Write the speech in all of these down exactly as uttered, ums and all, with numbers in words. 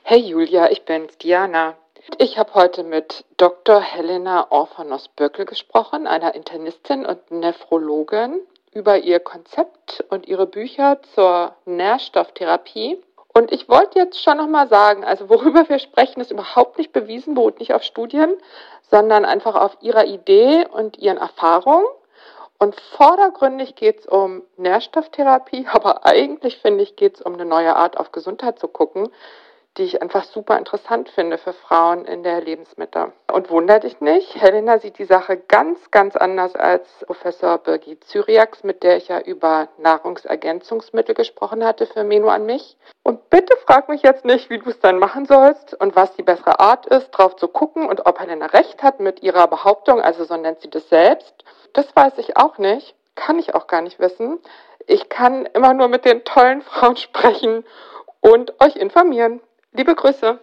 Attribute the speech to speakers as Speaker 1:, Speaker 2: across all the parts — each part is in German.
Speaker 1: Hey Julia, ich bin's, Diana. Ich habe heute mit Doktor Helena Orphanos-Böckel gesprochen, einer Internistin und Nephrologin, über ihr Konzept und ihre Bücher zur Nährstofftherapie. Und ich wollte jetzt schon nochmal sagen, also worüber wir sprechen, ist überhaupt nicht bewiesen, beruht nicht auf Studien, sondern einfach auf ihrer Idee und ihren Erfahrungen. Und vordergründig geht es um Nährstofftherapie, aber eigentlich, finde ich, geht es um eine neue Art, auf Gesundheit zu gucken, die ich einfach super interessant finde für Frauen in der Lebensmitte. Und wundert dich nicht, Helena sieht die Sache ganz, ganz anders als Professor Birgit Cyriax, mit der ich ja über Nahrungsergänzungsmittel gesprochen hatte für Meno an mich. Und bitte frag mich jetzt nicht, wie du es dann machen sollst und was die bessere Art ist, drauf zu gucken und ob Helena recht hat mit ihrer Behauptung, also so nennt sie das selbst. Das weiß ich auch nicht, kann ich auch gar nicht wissen. Ich kann immer nur mit den tollen Frauen sprechen und euch informieren. Liebe Grüße.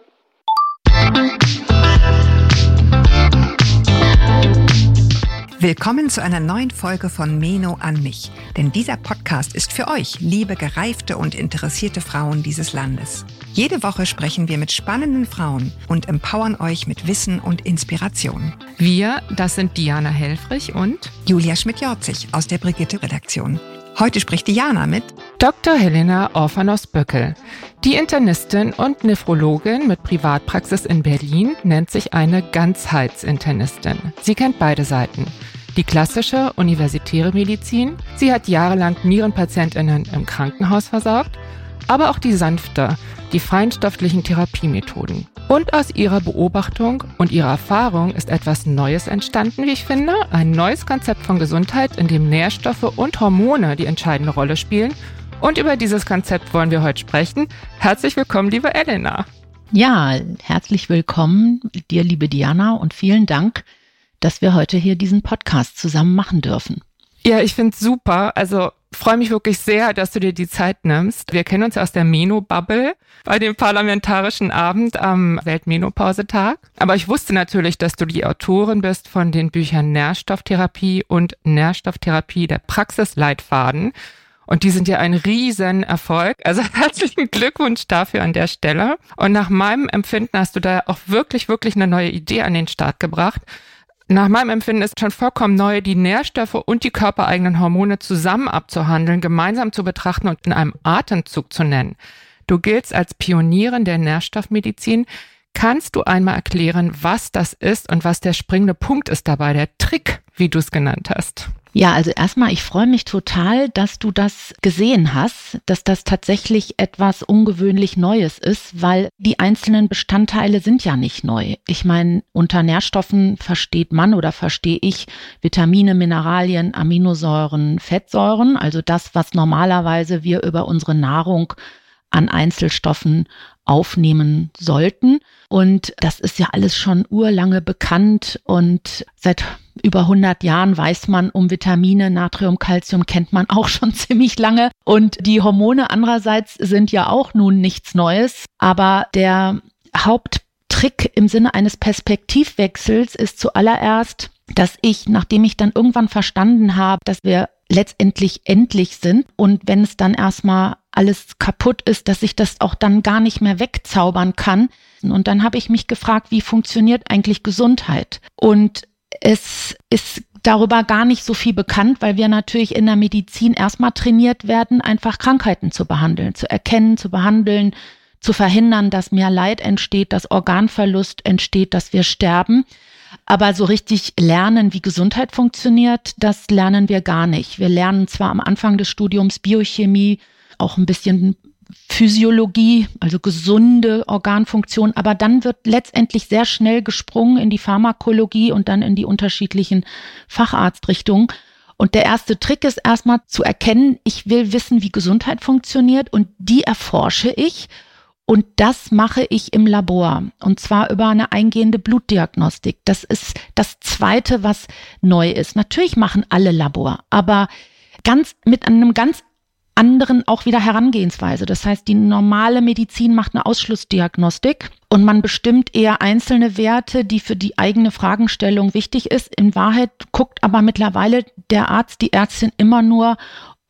Speaker 2: Willkommen zu einer neuen Folge von Meno an mich. Denn dieser Podcast ist für euch, liebe gereifte und interessierte Frauen dieses Landes. Jede Woche sprechen wir mit spannenden Frauen und empowern euch mit Wissen und Inspiration.
Speaker 3: Wir, das sind Diana Helfrich und
Speaker 2: Julia Schmidt-Jorzig aus der Brigitte-Redaktion. Heute spricht Diana mit
Speaker 3: Doktor Helena Orphanos-Böckel. Die Internistin und Nephrologin mit Privatpraxis in Berlin nennt sich eine Ganzheitsinternistin. Sie kennt beide Seiten. Die klassische universitäre Medizin, sie hat jahrelang Nierenpatientinnen im Krankenhaus versorgt, aber auch die sanfte, die feinstofflichen Therapiemethoden. Und aus ihrer Beobachtung und ihrer Erfahrung ist etwas Neues entstanden, wie ich finde. Ein neues Konzept von Gesundheit, in dem Nährstoffe und Hormone die entscheidende Rolle spielen. Und über dieses Konzept wollen wir heute sprechen. Herzlich willkommen, liebe Elena.
Speaker 4: Ja, herzlich willkommen dir, liebe Diana, und vielen Dank, dass wir heute hier diesen Podcast zusammen machen dürfen.
Speaker 3: Ja, ich finde es super. Also freue mich wirklich sehr, dass du dir die Zeit nimmst. Wir kennen uns aus der Meno-Bubble bei dem Parlamentarischen Abend am Weltmenopausetag. Aber ich wusste natürlich, dass du die Autorin bist von den Büchern Nährstofftherapie und Nährstofftherapie, der Praxisleitfaden. Und die sind ja ein Riesenerfolg. Also herzlichen Glückwunsch dafür an der Stelle. Und nach meinem Empfinden hast du da auch wirklich, wirklich eine neue Idee an den Start gebracht. Nach meinem Empfinden ist schon vollkommen neu, die Nährstoffe und die körpereigenen Hormone zusammen abzuhandeln, gemeinsam zu betrachten und in einem Atemzug zu nennen. Du giltst als Pionierin der Nährstoffmedizin. Kannst du einmal erklären, was das ist und was der springende Punkt ist dabei, der Trick, wie du es genannt hast?
Speaker 4: Ja, also erstmal, ich freue mich total, dass du das gesehen hast, dass das tatsächlich etwas ungewöhnlich Neues ist, weil die einzelnen Bestandteile sind ja nicht neu. Ich meine, unter Nährstoffen versteht man oder verstehe ich Vitamine, Mineralien, Aminosäuren, Fettsäuren, also das, was normalerweise wir über unsere Nahrung an Einzelstoffen aufnehmen sollten. Und das ist ja alles schon urlange bekannt und seit über hundert Jahren weiß man um Vitamine, Natrium, Calcium kennt man auch schon ziemlich lange. Und die Hormone andererseits sind ja auch nun nichts Neues. Aber der Haupttrick im Sinne eines Perspektivwechsels ist zuallererst, dass ich, nachdem ich dann irgendwann verstanden habe, dass wir letztendlich endlich sind und wenn es dann erstmal alles kaputt ist, dass ich das auch dann gar nicht mehr wegzaubern kann. Und dann habe ich mich gefragt, wie funktioniert eigentlich Gesundheit? Und es ist darüber gar nicht so viel bekannt, weil wir natürlich in der Medizin erstmal trainiert werden, einfach Krankheiten zu behandeln, zu erkennen, zu behandeln, zu verhindern, dass mehr Leid entsteht, dass Organverlust entsteht, dass wir sterben. Aber so richtig lernen, wie Gesundheit funktioniert, das lernen wir gar nicht. Wir lernen zwar am Anfang des Studiums Biochemie, auch ein bisschen Physiologie, also gesunde Organfunktion, aber dann wird letztendlich sehr schnell gesprungen in die Pharmakologie und dann in die unterschiedlichen Facharztrichtungen. Und der erste Trick ist erstmal zu erkennen, ich will wissen, wie Gesundheit funktioniert und die erforsche ich. Und das mache ich im Labor und zwar über eine eingehende Blutdiagnostik. Das ist das Zweite, was neu ist. Natürlich machen alle Labor, aber ganz mit einem ganz anderen auch wieder Herangehensweise. Das heißt, die normale Medizin macht eine Ausschlussdiagnostik und man bestimmt eher einzelne Werte, die für die eigene Fragestellung wichtig ist. In Wahrheit guckt aber mittlerweile der Arzt, die Ärztin immer nur, ob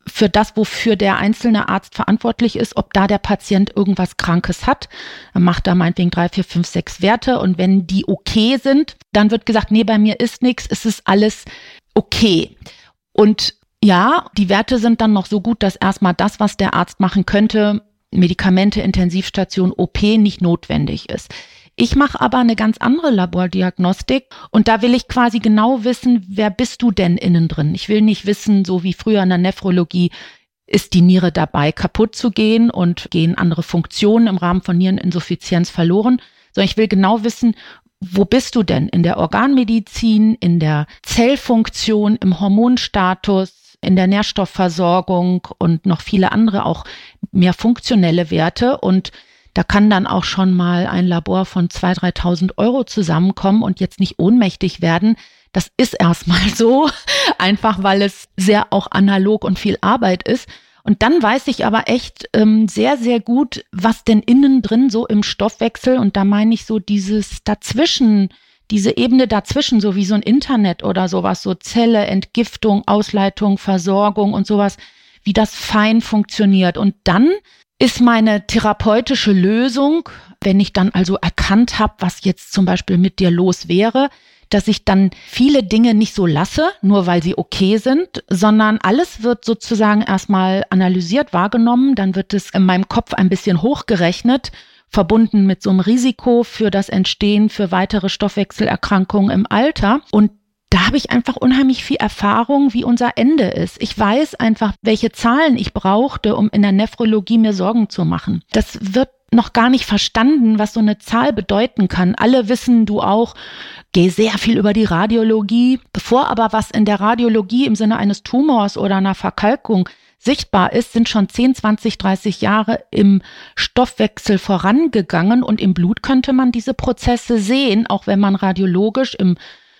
Speaker 4: für das, wofür der einzelne Arzt verantwortlich ist, ob da der Patient irgendwas Krankes hat. Er macht da meinetwegen drei, vier, fünf, sechs Werte und wenn die okay sind, dann wird gesagt, nee, bei mir ist nichts, es ist alles okay. Und ja, die Werte sind dann noch so gut, dass erstmal das, was der Arzt machen könnte, Medikamente, Intensivstation, O P, nicht notwendig ist. Ich mache aber eine ganz andere Labordiagnostik und da will ich quasi genau wissen, wer bist du denn innen drin? Ich will nicht wissen, so wie früher in der Nephrologie, ist die Niere dabei, kaputt zu gehen und gehen andere Funktionen im Rahmen von Niereninsuffizienz verloren, sondern ich will genau wissen, wo bist du denn? In der Organmedizin, in der Zellfunktion, im Hormonstatus, in der Nährstoffversorgung und noch viele andere auch mehr funktionelle Werte und da kann dann auch schon mal ein Labor von zweitausend, dreitausend Euro zusammenkommen und jetzt nicht ohnmächtig werden. Das ist erstmal so, einfach weil es sehr auch analog und viel Arbeit ist. Und dann weiß ich aber echt ähm, sehr, sehr gut, was denn innen drin so im Stoffwechsel, und da meine ich so dieses Dazwischen, diese Ebene dazwischen, so wie so ein Internet oder sowas, so Zelle, Entgiftung, Ausleitung, Versorgung und sowas, wie das fein funktioniert. Und dann ist meine therapeutische Lösung, wenn ich dann also erkannt habe, was jetzt zum Beispiel mit dir los wäre, dass ich dann viele Dinge nicht so lasse, nur weil sie okay sind, sondern alles wird sozusagen erstmal analysiert, wahrgenommen, dann wird es in meinem Kopf ein bisschen hochgerechnet, verbunden mit so einem Risiko für das Entstehen für weitere Stoffwechselerkrankungen im Alter. Und da habe ich einfach unheimlich viel Erfahrung, wie unser Ende ist. Ich weiß einfach, welche Zahlen ich brauchte, um in der Nephrologie mir Sorgen zu machen. Das wird noch gar nicht verstanden, was so eine Zahl bedeuten kann. Alle wissen, du auch, geh sehr viel über die Radiologie. Bevor aber was in der Radiologie im Sinne eines Tumors oder einer Verkalkung sichtbar ist, sind schon zehn, zwanzig, dreißig Jahre im Stoffwechsel vorangegangen und im Blut könnte man diese Prozesse sehen, auch wenn man radiologisch im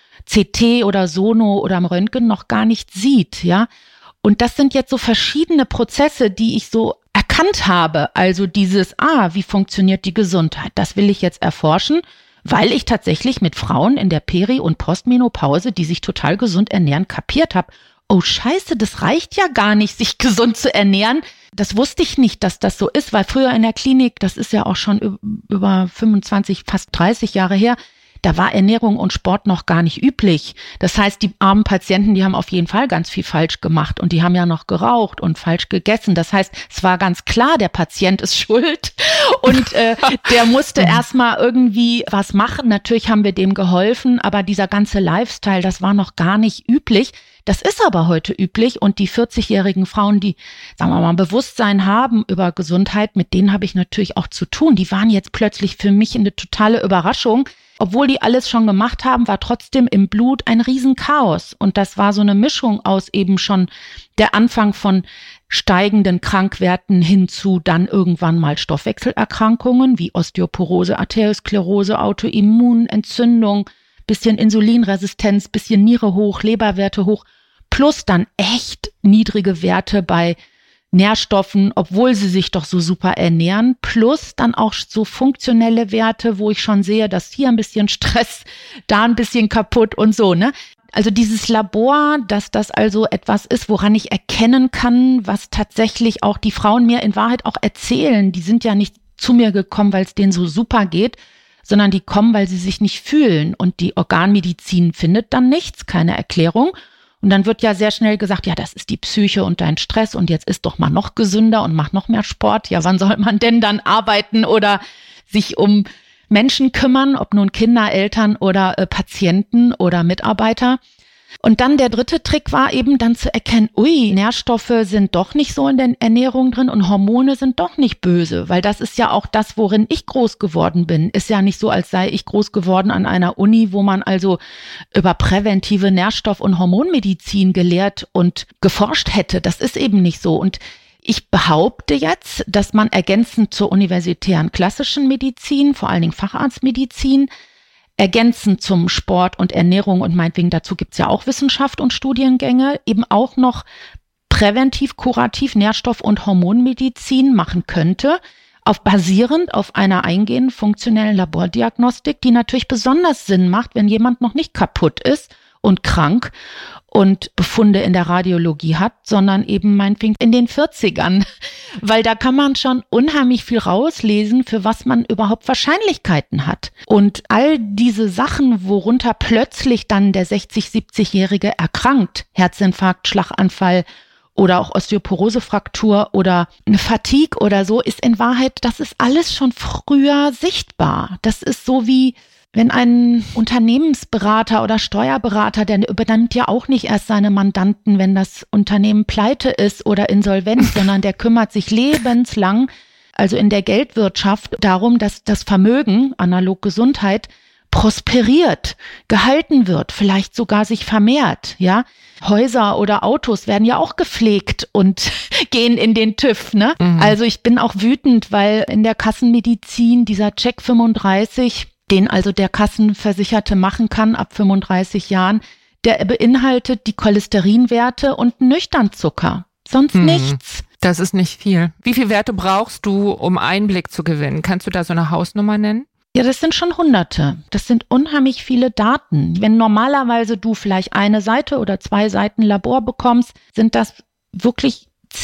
Speaker 4: C T oder Sono oder im Röntgen noch gar nicht sieht, ja. Und das sind jetzt so verschiedene Prozesse, die ich so erkannt habe. Also dieses, ah, wie funktioniert die Gesundheit? Das will ich jetzt erforschen, weil ich tatsächlich mit Frauen in der Peri- und Postmenopause, die sich total gesund ernähren, kapiert habe. Oh Scheiße, das reicht ja gar nicht, sich gesund zu ernähren. Das wusste ich nicht, dass das so ist, weil früher in der Klinik, das ist ja auch schon über fünfundzwanzig, fast dreißig Jahre her, da war Ernährung und Sport noch gar nicht üblich. Das heißt, die armen Patienten, die haben auf jeden Fall ganz viel falsch gemacht und die haben ja noch geraucht und falsch gegessen. Das heißt, es war ganz klar, der Patient ist schuld und äh, der musste erstmal irgendwie was machen. Natürlich haben wir dem geholfen, aber dieser ganze Lifestyle, das war noch gar nicht üblich. Das ist aber heute üblich und die vierzigjährigen Frauen, die, sagen wir mal, Bewusstsein haben über Gesundheit, mit denen habe ich natürlich auch zu tun. Die waren jetzt plötzlich für mich eine totale Überraschung. Obwohl die alles schon gemacht haben, war trotzdem im Blut ein Riesenchaos. Und das war so eine Mischung aus eben schon der Anfang von steigenden Krankwerten hin zu dann irgendwann mal Stoffwechselerkrankungen wie Osteoporose, Arteriosklerose, Autoimmun, Entzündung, bisschen Insulinresistenz, bisschen Niere hoch, Leberwerte hoch, plus dann echt niedrige Werte bei Nährstoffen, obwohl sie sich doch so super ernähren, plus dann auch so funktionelle Werte, wo ich schon sehe, dass hier ein bisschen Stress, da ein bisschen kaputt und so, ne? Also dieses Labor, dass das also etwas ist, woran ich erkennen kann, was tatsächlich auch die Frauen mir in Wahrheit auch erzählen. Die sind ja nicht zu mir gekommen, weil es denen so super geht, sondern die kommen, weil sie sich nicht fühlen. Und die Organmedizin findet dann nichts, keine Erklärung. Und dann wird ja sehr schnell gesagt, ja, das ist die Psyche und dein Stress und jetzt ist doch mal noch gesünder und mach noch mehr Sport. Ja, wann soll man denn dann arbeiten oder sich um Menschen kümmern, ob nun Kinder, Eltern oder äh, Patienten oder Mitarbeiter? Und dann der dritte Trick war eben dann zu erkennen, ui, Nährstoffe sind doch nicht so in der Ernährung drin und Hormone sind doch nicht böse, weil das ist ja auch das, worin ich groß geworden bin. Ist ja nicht so, als sei ich groß geworden an einer Uni, wo man also über präventive Nährstoff- und Hormonmedizin gelehrt und geforscht hätte. Das ist eben nicht so. Und ich behaupte jetzt, dass man ergänzend zur universitären klassischen Medizin, vor allen Dingen Facharztmedizin, ergänzend zum Sport und Ernährung und meinetwegen dazu gibt's ja auch Wissenschaft und Studiengänge, eben auch noch präventiv, kurativ Nährstoff- und Hormonmedizin machen könnte, auf basierend auf einer eingehenden funktionellen Labordiagnostik, die natürlich besonders Sinn macht, wenn jemand noch nicht kaputt ist und krank und Befunde in der Radiologie hat, sondern eben meinetwegen in den vierzigern. Weil da kann man schon unheimlich viel rauslesen, für was man überhaupt Wahrscheinlichkeiten hat. Und all diese Sachen, worunter plötzlich dann der sechzig-, siebzigjährige erkrankt, Herzinfarkt, Schlaganfall oder auch Osteoporosefraktur oder eine Fatigue oder so, ist in Wahrheit, das ist alles schon früher sichtbar. Das ist so wie, wenn ein Unternehmensberater oder Steuerberater, der übernimmt ja auch nicht erst seine Mandanten, wenn das Unternehmen pleite ist oder insolvent, sondern der kümmert sich lebenslang, also in der Geldwirtschaft, darum, dass das Vermögen, analog Gesundheit, prosperiert, gehalten wird, vielleicht sogar sich vermehrt, ja. Häuser oder Autos werden ja auch gepflegt und gehen in den TÜV, ne? Mhm. Also ich bin auch wütend, weil in der Kassenmedizin dieser Check fünfunddreißig, den also der Kassenversicherte machen kann ab fünfunddreißig Jahren, der beinhaltet die Cholesterinwerte und Nüchternzucker. Sonst hm, nichts.
Speaker 3: Das ist nicht viel. Wie viele Werte brauchst du, um Einblick zu gewinnen? Kannst du da so eine Hausnummer nennen?
Speaker 4: Ja, das sind schon Hunderte. Das sind unheimlich viele Daten. Wenn normalerweise du vielleicht eine Seite oder zwei Seiten Labor bekommst, sind das wirklich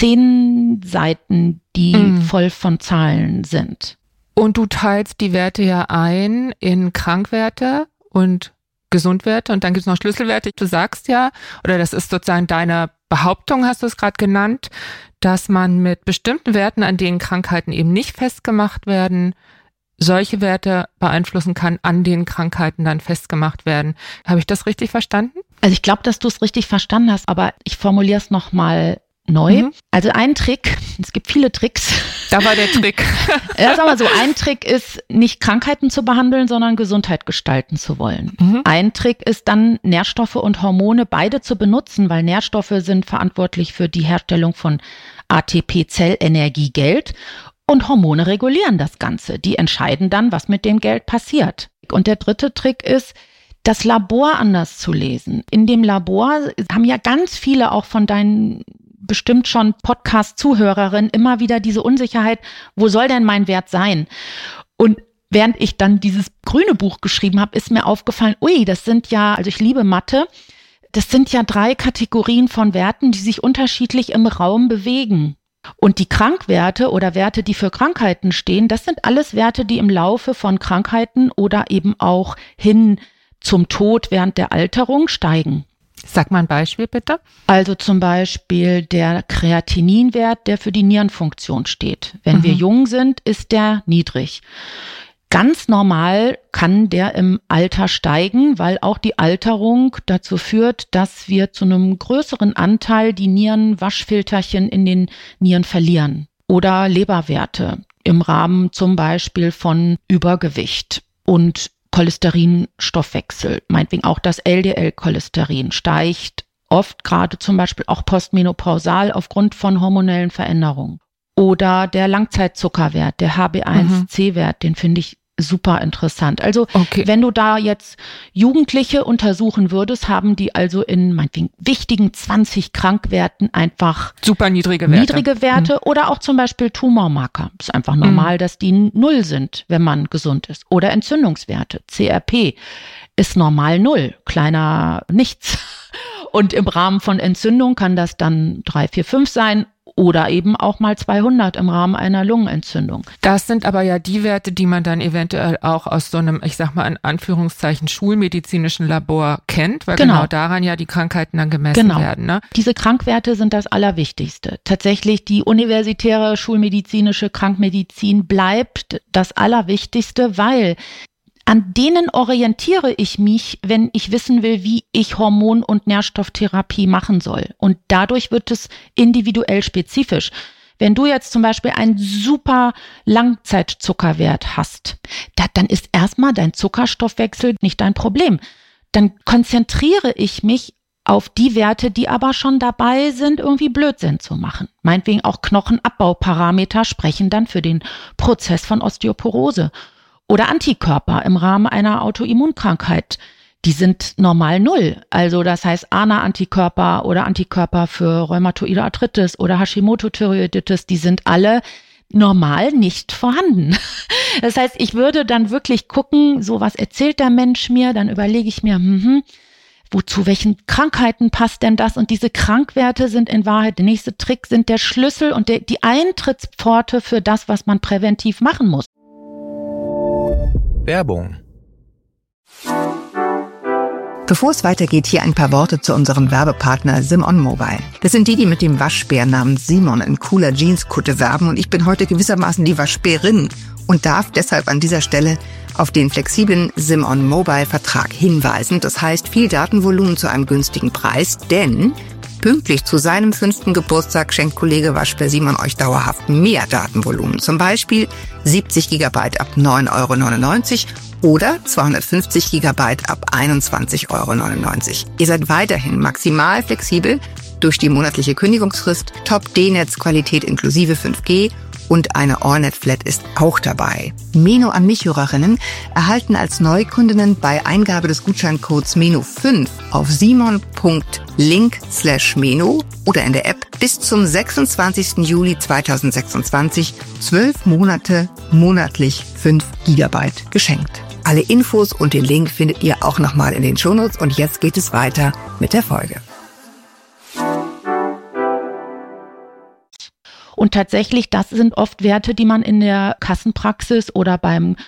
Speaker 4: zehn Seiten, die hm. voll von Zahlen sind.
Speaker 3: Und du teilst die Werte ja ein in Krankwerte und Gesundwerte und dann gibt es noch Schlüsselwerte. Du sagst ja, oder das ist sozusagen deine Behauptung, hast du es gerade genannt, dass man mit bestimmten Werten, an denen Krankheiten eben nicht festgemacht werden, solche Werte beeinflussen kann, an denen Krankheiten dann festgemacht werden. Habe ich das richtig verstanden?
Speaker 4: Also ich glaube, dass du es richtig verstanden hast, aber ich formuliere es nochmal neu. Mhm. Also ein Trick, es gibt viele Tricks.
Speaker 3: Da war der Trick.
Speaker 4: Ja, sag mal so, ein Trick ist, nicht Krankheiten zu behandeln, sondern Gesundheit gestalten zu wollen. Mhm. Ein Trick ist dann, Nährstoffe und Hormone beide zu benutzen, weil Nährstoffe sind verantwortlich für die Herstellung von A T P, Zellenergie, Geld. Und Hormone regulieren das Ganze. Die entscheiden dann, was mit dem Geld passiert. Und der dritte Trick ist, das Labor anders zu lesen. In dem Labor haben ja ganz viele auch von deinen bestimmt schon Podcast-Zuhörerinnen immer wieder diese Unsicherheit, wo soll denn mein Wert sein? Und während ich dann dieses grüne Buch geschrieben habe, ist mir aufgefallen, ui, das sind ja, also ich liebe Mathe, das sind ja drei Kategorien von Werten, die sich unterschiedlich im Raum bewegen. Und die Krankwerte oder Werte, die für Krankheiten stehen, das sind alles Werte, die im Laufe von Krankheiten oder eben auch hin zum Tod während der Alterung steigen.
Speaker 3: Sag mal ein Beispiel bitte.
Speaker 4: Also zum Beispiel der Kreatininwert, der für die Nierenfunktion steht. Wenn mhm. wir jung sind, ist der niedrig. Ganz normal kann der im Alter steigen, weil auch die Alterung dazu führt, dass wir zu einem größeren Anteil die Nierenwaschfilterchen in den Nieren verlieren. Oder Leberwerte im Rahmen zum Beispiel von Übergewicht und Cholesterinstoffwechsel. Meinetwegen auch das L D L-Cholesterin steigt oft, gerade zum Beispiel auch postmenopausal aufgrund von hormonellen Veränderungen. Oder der Langzeitzuckerwert, der H B eins C-Wert, den finde ich super interessant. Also okay. Wenn du da jetzt Jugendliche untersuchen würdest, haben die also in meinetwegen wichtigen zwanzig Krankwerten einfach
Speaker 3: super niedrige Werte.
Speaker 4: Niedrige Werte mhm. Oder auch zum Beispiel Tumormarker. Ist einfach normal, mhm. dass die null sind, wenn man gesund ist. Oder Entzündungswerte. C R P ist normal null, kleiner nichts. Und im Rahmen von Entzündung kann das dann drei, vier, fünf sein. Oder eben auch mal zweihundert im Rahmen einer Lungenentzündung.
Speaker 3: Das sind aber ja die Werte, die man dann eventuell auch aus so einem, ich sag mal in Anführungszeichen, schulmedizinischen Labor kennt, weil genau, genau daran ja die Krankheiten dann gemessen
Speaker 4: genau.
Speaker 3: werden. Ne?
Speaker 4: Diese Krankwerte sind das Allerwichtigste. Tatsächlich die universitäre schulmedizinische Krankmedizin bleibt das Allerwichtigste, weil an denen orientiere ich mich, wenn ich wissen will, wie ich Hormon- und Nährstofftherapie machen soll. Und dadurch wird es individuell spezifisch. Wenn du jetzt zum Beispiel einen super Langzeitzuckerwert hast, da, dann ist erstmal dein Zuckerstoffwechsel nicht dein Problem. Dann konzentriere ich mich auf die Werte, die aber schon dabei sind, irgendwie Blödsinn zu machen. Meinetwegen auch Knochenabbauparameter sprechen dann für den Prozess von Osteoporose. Oder Antikörper im Rahmen einer Autoimmunkrankheit, die sind normal null. Also das heißt A N A-Antikörper oder Antikörper für Rheumatoide Arthritis oder Hashimoto-Thyreoiditis, die sind alle normal nicht vorhanden. Das heißt, ich würde dann wirklich gucken, so was erzählt der Mensch mir, dann überlege ich mir, hm, wozu welchen Krankheiten passt denn das? Und diese Krankwerte sind in Wahrheit, der nächste Trick sind der Schlüssel und der, die Eintrittspforte für das, was man präventiv machen muss.
Speaker 5: Werbung.
Speaker 2: Bevor es weitergeht, hier ein paar Worte zu unserem Werbepartner Simon Mobile. Das sind die, die mit dem Waschbär namens Simon in cooler Jeanskutte werben und ich bin heute gewissermaßen die Waschbärin und darf deshalb an dieser Stelle auf den flexiblen Simon Mobile Vertrag hinweisen. Das heißt, viel Datenvolumen zu einem günstigen Preis, denn pünktlich zu seinem fünften Geburtstag schenkt Kollege Waschbär Simon euch dauerhaft mehr Datenvolumen. Zum Beispiel siebzig Gigabyte ab neun Euro neunundneunzig oder zweihundertfünfzig Gigabyte ab einundzwanzig Euro neunundneunzig. Ihr seid weiterhin maximal flexibel durch die monatliche Kündigungsfrist, Top-D-Netz-Qualität inklusive fünf G und eine AllNet-Flat ist auch dabei. Meno an mich Hörerinnen erhalten als Neukundinnen bei Eingabe des Gutscheincodes Meno fünf auf simon.link slash Meno oder in der App bis zum sechsundzwanzigsten Juli zweitausendsechsundzwanzig zwölf Monate monatlich fünf Gigabyte geschenkt. Alle Infos und den Link findet ihr auch nochmal in den Shownotes und jetzt geht es weiter mit der Folge.
Speaker 4: Und tatsächlich, das sind oft Werte, die man in der Kassenpraxis oder beim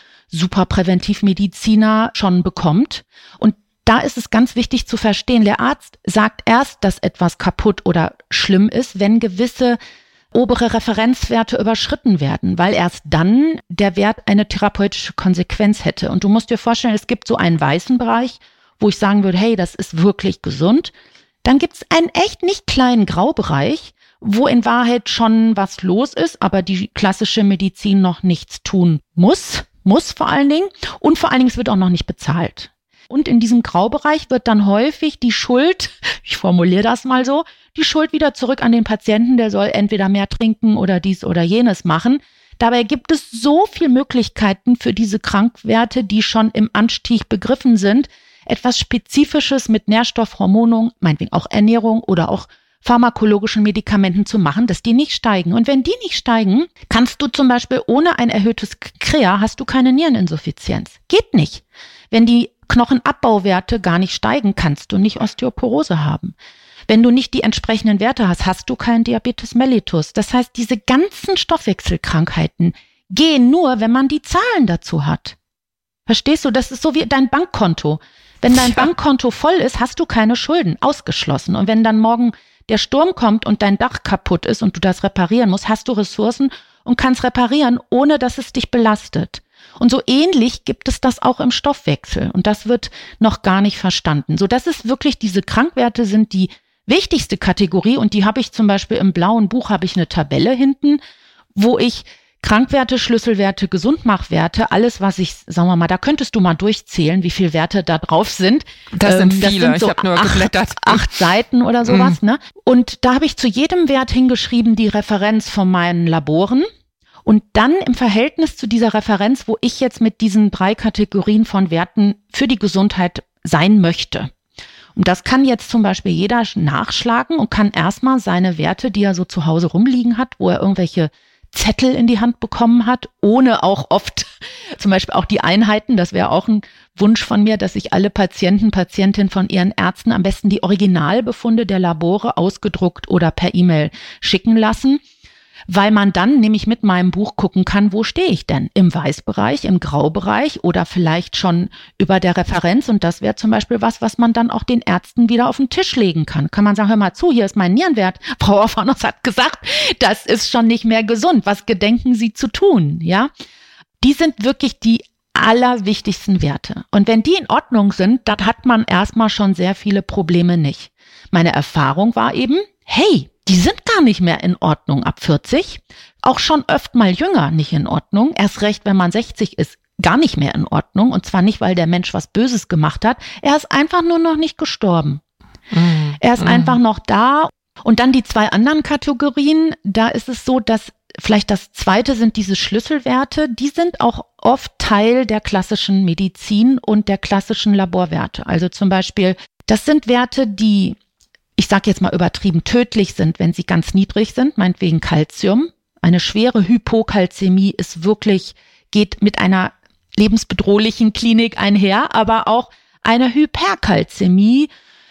Speaker 4: Superpräventivmediziner schon bekommt. Und da ist es ganz wichtig zu verstehen, der Arzt sagt erst, dass etwas kaputt oder schlimm ist, wenn gewisse obere Referenzwerte überschritten werden, weil erst dann der Wert eine therapeutische Konsequenz hätte. Und du musst dir vorstellen, es gibt so einen weißen Bereich, wo ich sagen würde, hey, das ist wirklich gesund. Dann gibt es einen echt nicht kleinen Graubereich, wo in Wahrheit schon was los ist, aber die klassische Medizin noch nichts tun muss, muss vor allen Dingen. Und vor allen Dingen, es wird auch noch nicht bezahlt. Und in diesem Graubereich wird dann häufig die Schuld, ich formuliere das mal so, die Schuld wieder zurück an den Patienten, der soll entweder mehr trinken oder dies oder jenes machen. Dabei gibt es so viele Möglichkeiten für diese Krankwerte, die schon im Anstieg begriffen sind, etwas Spezifisches mit Nährstoffhormonen, meinetwegen auch Ernährung oder auch pharmakologischen Medikamenten zu machen, dass die nicht steigen. Und wenn die nicht steigen, kannst du zum Beispiel ohne ein erhöhtes K R E A hast du keine Niereninsuffizienz. Geht nicht. Wenn die Knochenabbauwerte gar nicht steigen, kannst du nicht Osteoporose haben. Wenn du nicht die entsprechenden Werte hast, hast du keinen Diabetes mellitus. Das heißt, diese ganzen Stoffwechselkrankheiten gehen nur, wenn man die Zahlen dazu hat. Verstehst du? Das ist so wie dein Bankkonto. Wenn dein ja. Bankkonto voll ist, hast du keine Schulden, ausgeschlossen. Und wenn dann morgen der Sturm kommt und dein Dach kaputt ist und du das reparieren musst, hast du Ressourcen und kannst reparieren, ohne dass es dich belastet. Und so ähnlich gibt es das auch im Stoffwechsel. Und das wird noch gar nicht verstanden. So, das ist wirklich, diese Krankwerte sind die wichtigste Kategorie. Und die habe ich zum Beispiel im blauen Buch, habe ich eine Tabelle hinten, wo ich Krankwerte, Schlüsselwerte, Gesundmachwerte, alles, was ich, sagen wir mal, da könntest du mal durchzählen, wie viele Werte da drauf sind.
Speaker 3: Das sind
Speaker 4: ähm,
Speaker 3: viele, das sind so ich habe nur
Speaker 4: acht,
Speaker 3: geblättert.
Speaker 4: Acht Seiten oder sowas, mm. ne? Und da habe ich zu jedem Wert hingeschrieben, die Referenz von meinen Laboren. Und dann im Verhältnis zu dieser Referenz, wo ich jetzt mit diesen drei Kategorien von Werten für die Gesundheit sein möchte. Und das kann jetzt zum Beispiel jeder nachschlagen und kann erstmal seine Werte, die er so zu Hause rumliegen hat, wo er irgendwelche Zettel in die Hand bekommen hat, ohne auch oft zum Beispiel auch die Einheiten, das wäre auch ein Wunsch von mir, dass sich alle Patienten, Patientinnen von ihren Ärzten am besten die Originalbefunde der Labore ausgedruckt oder per E-Mail schicken lassen, weil man dann nämlich mit meinem Buch gucken kann, wo stehe ich denn? Im Weißbereich, im Graubereich oder vielleicht schon über der Referenz. Und das wäre zum Beispiel was, was man dann auch den Ärzten wieder auf den Tisch legen kann. Kann man sagen, hör mal zu, hier ist mein Nierenwert. Frau Orphanos hat gesagt, das ist schon nicht mehr gesund. Was gedenken Sie zu tun? Ja, die sind wirklich die allerwichtigsten Werte. Und wenn die in Ordnung sind, dann hat man erstmal schon sehr viele Probleme nicht. Meine Erfahrung war eben, hey, die sind gar nicht mehr in Ordnung ab vierzig, auch schon öfter mal jünger nicht in Ordnung, erst recht, wenn man sechzig ist, gar nicht mehr in Ordnung und zwar nicht, weil der Mensch was Böses gemacht hat, er ist einfach nur noch nicht gestorben. Mm, er ist mm. einfach noch da. Und dann die zwei anderen Kategorien, da ist es so, dass vielleicht das zweite sind diese Schlüsselwerte, die sind auch oft Teil der klassischen Medizin und der klassischen Laborwerte. Also zum Beispiel, das sind Werte, die ich sage jetzt mal übertrieben, tödlich sind, wenn sie ganz niedrig sind, meinetwegen Calcium. Eine schwere Hypokalzämie ist wirklich, geht mit einer lebensbedrohlichen Klinik einher, aber auch eine Hyperkalzämie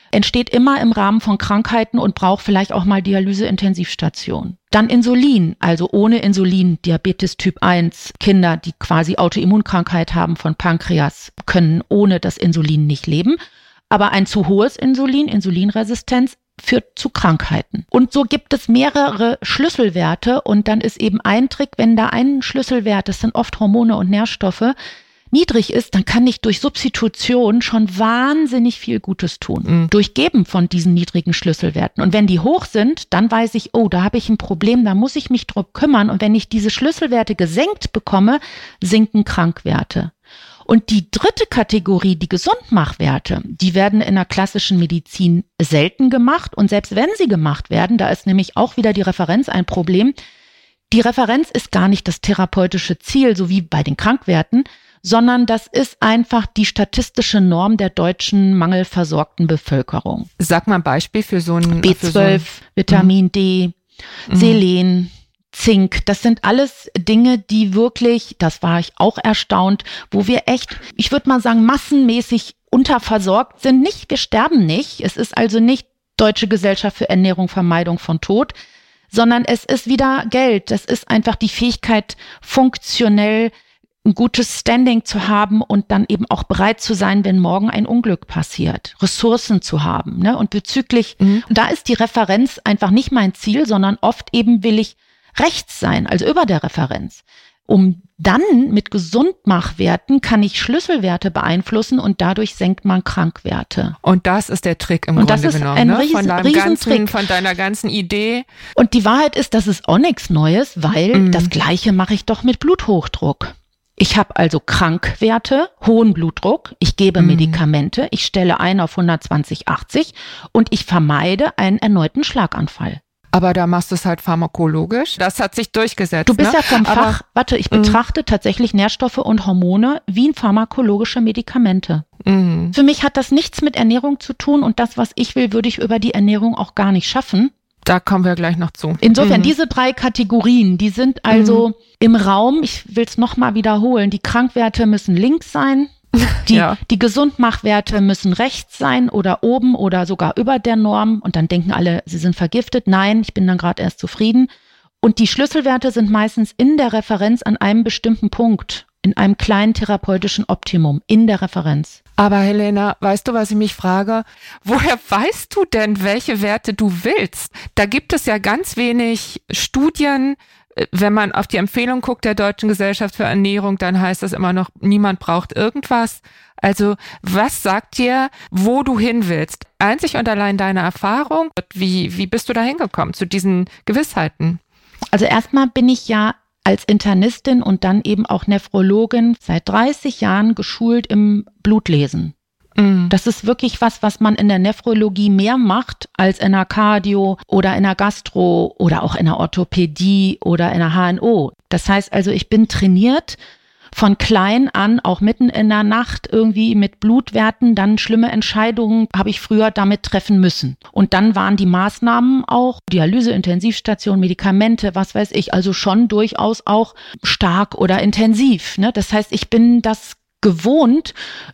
Speaker 4: entsteht immer im Rahmen von Krankheiten und braucht vielleicht auch mal Dialyse-Intensivstation. Dann Insulin, also ohne Insulin, Diabetes Typ eins, Kinder, die quasi Autoimmunkrankheit haben von Pankreas, können ohne das Insulin nicht leben. Aber ein zu hohes Insulin, Insulinresistenz, führt zu Krankheiten. Und so gibt es mehrere Schlüsselwerte und dann ist eben ein Trick, wenn da ein Schlüsselwert, das sind oft Hormone und Nährstoffe, niedrig ist, dann kann ich durch Substitution schon wahnsinnig viel Gutes tun. Mhm. Durch Geben von diesen niedrigen Schlüsselwerten. Und wenn die hoch sind, dann weiß ich, oh, da habe ich ein Problem, da muss ich mich drum kümmern. Und wenn ich diese Schlüsselwerte gesenkt bekomme, sinken Krankwerte. Und die dritte Kategorie, die Gesundmachwerte, die werden in der klassischen Medizin selten gemacht. Und selbst wenn sie gemacht werden, da ist nämlich auch wieder die Referenz ein Problem. Die Referenz ist gar nicht das therapeutische Ziel, so wie bei den Krankwerten, sondern das ist einfach die statistische Norm der deutschen mangelversorgten Bevölkerung.
Speaker 3: Sag mal ein Beispiel für so ein
Speaker 4: B zwölf,
Speaker 3: so ein,
Speaker 4: Vitamin D,
Speaker 3: mhm.
Speaker 4: Selen, Zink, das sind alles Dinge, die wirklich, das war ich auch erstaunt, wo wir echt, ich würde mal sagen, massenmäßig unterversorgt sind. Nicht, wir sterben nicht. Es ist also nicht Deutsche Gesellschaft für Ernährung, Vermeidung von Tod, sondern es ist wieder Geld. Das ist einfach die Fähigkeit, funktionell ein gutes Standing zu haben und dann eben auch bereit zu sein, wenn morgen ein Unglück passiert, Ressourcen zu haben. Ne? Und bezüglich, mhm. da ist die Referenz einfach nicht mein Ziel, sondern oft eben will ich rechts sein, also über der Referenz. Um dann mit Gesundmachwerten kann ich Schlüsselwerte beeinflussen und dadurch senkt man Krankwerte.
Speaker 3: Und das ist der Trick im
Speaker 4: und
Speaker 3: Grunde
Speaker 4: das ist
Speaker 3: genommen,
Speaker 4: ein
Speaker 3: ne?
Speaker 4: Riesen,
Speaker 3: von, deinem
Speaker 4: Riesentrick.
Speaker 3: ganzen, von deiner ganzen Idee.
Speaker 4: Und die Wahrheit ist, das ist auch nichts Neues, weil
Speaker 3: Mhm.
Speaker 4: das Gleiche mache ich doch mit Bluthochdruck. Ich habe also Krankwerte, hohen Blutdruck, ich gebe
Speaker 3: Mhm.
Speaker 4: Medikamente, ich stelle ein auf hundertzwanzig achtzig und ich vermeide einen erneuten Schlaganfall.
Speaker 3: Aber da machst du es halt pharmakologisch. Das hat sich durchgesetzt.
Speaker 4: Du bist
Speaker 3: ne?
Speaker 4: ja vom
Speaker 3: Aber,
Speaker 4: Fach, warte, ich
Speaker 3: Mhm.
Speaker 4: betrachte tatsächlich Nährstoffe und Hormone wie pharmakologische Medikamente.
Speaker 3: Mhm.
Speaker 4: Für mich hat das nichts mit Ernährung zu tun und das, was ich will, würde ich über die Ernährung auch gar nicht schaffen.
Speaker 3: Da kommen wir gleich noch zu.
Speaker 4: Insofern,
Speaker 3: Mhm.
Speaker 4: diese drei Kategorien, die sind also mhm. im Raum, ich will es nochmal wiederholen, die Krankwerte müssen links sein, die,
Speaker 3: ja.
Speaker 4: die Gesundmachwerte müssen rechts sein oder oben oder sogar über der Norm und dann denken alle, sie sind vergiftet. Nein, ich bin dann gerade erst zufrieden. Und die Schlüsselwerte sind meistens in der Referenz an einem bestimmten Punkt, in einem kleinen therapeutischen Optimum, in der Referenz.
Speaker 3: Aber Helena, weißt du, was ich mich frage? Woher weißt du denn, welche Werte du willst? Da gibt es ja ganz wenig Studien. Wenn man auf die Empfehlung guckt der Deutschen Gesellschaft für Ernährung, dann heißt das immer noch, niemand braucht irgendwas. Also was sagt dir, wo du hin willst? Einzig und allein deine Erfahrung? Wie, wie bist du da hingekommen zu diesen Gewissheiten?
Speaker 4: Also erstmal bin ich ja als Internistin und dann eben auch Nephrologin seit dreißig Jahren geschult im Blutlesen.
Speaker 3: Mhm.
Speaker 4: Das ist wirklich was, was man in der Nephrologie mehr macht als in der Cardio oder in der Gastro oder auch in der Orthopädie oder in der H N O. Das heißt also, ich bin trainiert von klein an, auch mitten in der Nacht irgendwie mit Blutwerten, dann schlimme Entscheidungen habe ich früher damit treffen müssen. Und dann waren die Maßnahmen auch Dialyse, Intensivstation, Medikamente, was weiß ich, also schon durchaus auch stark oder intensiv. Ne? Das heißt, ich bin das gewohnt,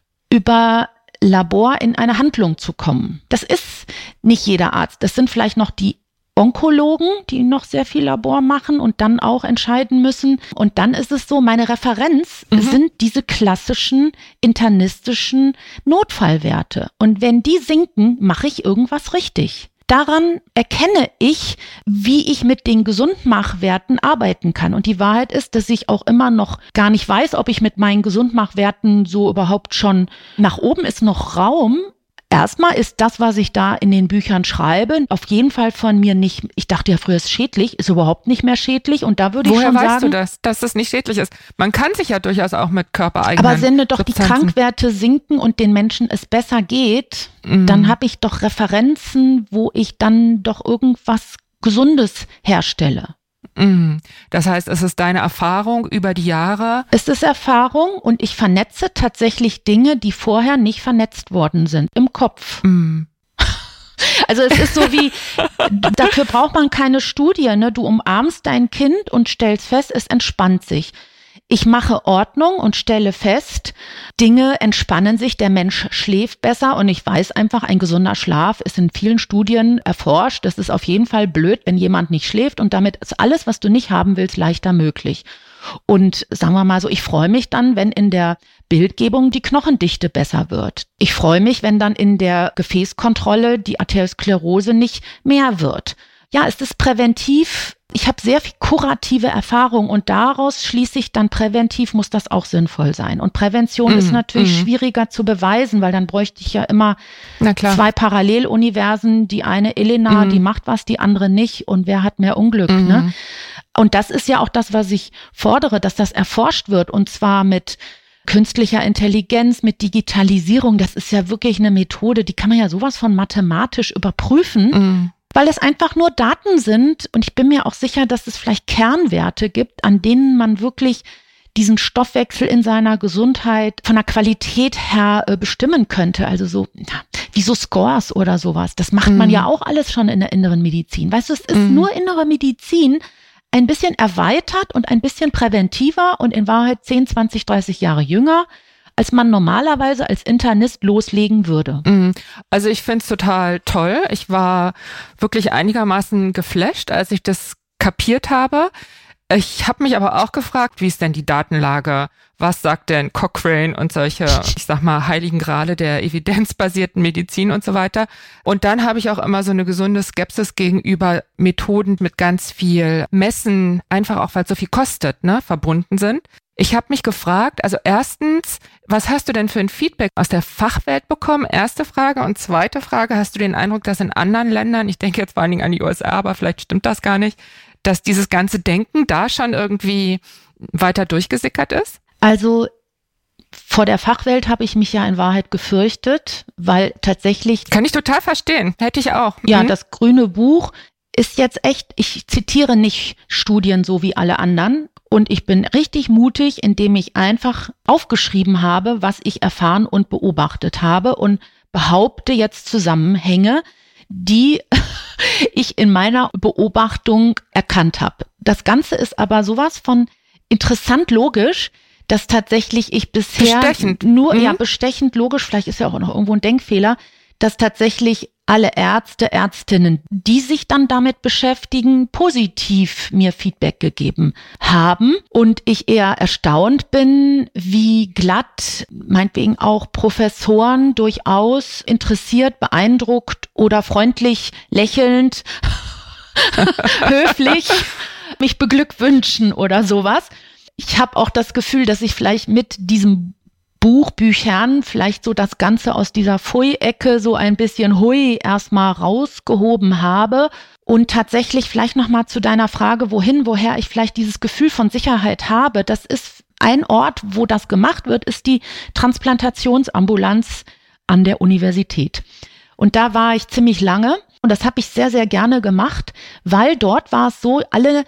Speaker 4: über Labor in eine Handlung zu kommen. Das ist nicht jeder Arzt. Das sind vielleicht noch die Onkologen, die noch sehr viel Labor machen und dann auch entscheiden müssen. Und dann ist es so, meine Referenz mhm. sind diese klassischen internistischen Notfallwerte. Und wenn die sinken, mache ich irgendwas richtig. Daran erkenne ich, wie ich mit den Gesundmachwerten arbeiten kann. Und die Wahrheit ist, dass ich auch immer noch gar nicht weiß, ob ich mit meinen Gesundmachwerten so überhaupt schon, nach oben ist noch Raum. Erstmal ist das, was ich da in den Büchern schreibe, auf jeden Fall von mir nicht, ich dachte ja früher, es ist schädlich, ist überhaupt nicht mehr schädlich. Und da würde ich
Speaker 3: Woher
Speaker 4: schon
Speaker 3: weißt
Speaker 4: sagen,
Speaker 3: du das, dass es nicht schädlich ist? Man kann sich ja durchaus auch mit körpereigenen
Speaker 4: aber wenn doch die
Speaker 3: Substanzen
Speaker 4: Krankwerte sinken und den Menschen es besser geht,
Speaker 3: Mhm.
Speaker 4: dann habe ich doch Referenzen, wo ich dann doch irgendwas Gesundes herstelle.
Speaker 3: Mhm. Das heißt, es ist deine Erfahrung über die Jahre.
Speaker 4: Es ist Erfahrung und ich vernetze tatsächlich Dinge, die vorher nicht vernetzt worden sind, im Kopf.
Speaker 3: Mhm.
Speaker 4: Also es ist so wie, dafür braucht man keine Studie, ne? Du umarmst dein Kind und stellst fest, es entspannt sich. Ich mache Ordnung und stelle fest, Dinge entspannen sich, der Mensch schläft besser und ich weiß einfach, ein gesunder Schlaf ist in vielen Studien erforscht. Das ist auf jeden Fall blöd, wenn jemand nicht schläft und damit ist alles, was du nicht haben willst, leichter möglich. Und sagen wir mal so, ich freue mich dann, wenn in der Bildgebung die Knochendichte besser wird. Ich freue mich, wenn dann in der Gefäßkontrolle die Arteriosklerose nicht mehr wird. Ja, es ist präventiv. Ich habe sehr viel kurative Erfahrung und daraus schließe ich dann, präventiv muss das auch sinnvoll sein. Und Prävention mm, ist natürlich mm. schwieriger zu beweisen, weil dann bräuchte ich ja immer zwei Paralleluniversen. Die eine Elena, mm. die macht was, die andere nicht. Und wer hat mehr Unglück? Mm. Ne? Und das ist ja auch das, was ich fordere, dass das erforscht wird. Und zwar mit künstlicher Intelligenz, mit Digitalisierung. Das ist ja wirklich eine Methode, die kann man ja sowas von mathematisch überprüfen. Mm. Weil es einfach nur Daten sind und ich bin mir auch sicher, dass es vielleicht Kernwerte gibt, an denen man wirklich diesen Stoffwechsel in seiner Gesundheit von der Qualität her äh, bestimmen könnte. Also so ja, wie so Scores oder sowas. Das macht man mm. ja auch alles schon in der inneren Medizin. Weißt du, es ist mm. nur innere Medizin ein bisschen erweitert und ein bisschen präventiver und in Wahrheit zehn, zwanzig, dreißig Jahre jünger, als man normalerweise als Internist loslegen würde.
Speaker 3: Also ich finde es total toll. Ich war wirklich einigermaßen geflasht, als ich das kapiert habe. Ich habe mich aber auch gefragt, wie ist denn die Datenlage? Was sagt denn Cochrane und solche, ich sag mal, heiligen Grale der evidenzbasierten Medizin und so weiter? Und dann habe ich auch immer so eine gesunde Skepsis gegenüber Methoden mit ganz viel Messen, einfach auch, weil es so viel kostet, ne, verbunden sind. Ich habe mich gefragt, also erstens, was hast du denn für ein Feedback aus der Fachwelt bekommen? Erste Frage. Und zweite Frage, hast du den Eindruck, dass in anderen Ländern, ich denke jetzt vor allen Dingen an die U S A, aber vielleicht stimmt das gar nicht, dass dieses ganze Denken da schon irgendwie weiter durchgesickert ist?
Speaker 4: Also vor der Fachwelt habe ich mich ja in Wahrheit gefürchtet, weil tatsächlich...
Speaker 3: Kann ich total verstehen, hätte ich auch.
Speaker 4: Ja,
Speaker 3: mhm.
Speaker 4: das grüne Buch ist jetzt echt, ich zitiere nicht Studien so wie alle anderen. Und ich bin richtig mutig, indem ich einfach aufgeschrieben habe, was ich erfahren und beobachtet habe und behaupte jetzt Zusammenhänge, die ich in meiner Beobachtung erkannt habe. Das Ganze ist aber sowas von interessant logisch, dass tatsächlich ich bisher
Speaker 3: bestechend.
Speaker 4: nur,
Speaker 3: mhm.
Speaker 4: ja, bestechend logisch, vielleicht ist ja auch noch irgendwo ein Denkfehler, dass tatsächlich alle Ärzte, Ärztinnen, die sich dann damit beschäftigen, positiv mir Feedback gegeben haben. Und ich eher erstaunt bin, wie glatt, meinetwegen auch Professoren durchaus interessiert, beeindruckt oder freundlich, lächelnd, höflich mich beglückwünschen oder sowas. Ich habe auch das Gefühl, dass ich vielleicht mit diesem Buchbüchern vielleicht so das Ganze aus dieser Pfui-Ecke so ein bisschen hui erstmal rausgehoben habe und tatsächlich vielleicht nochmal zu deiner Frage, wohin, woher ich vielleicht dieses Gefühl von Sicherheit habe. Das ist ein Ort, wo das gemacht wird, ist die Transplantationsambulanz an der Universität. Und da war ich ziemlich lange. Und das habe ich sehr, sehr gerne gemacht, weil dort war es so, alle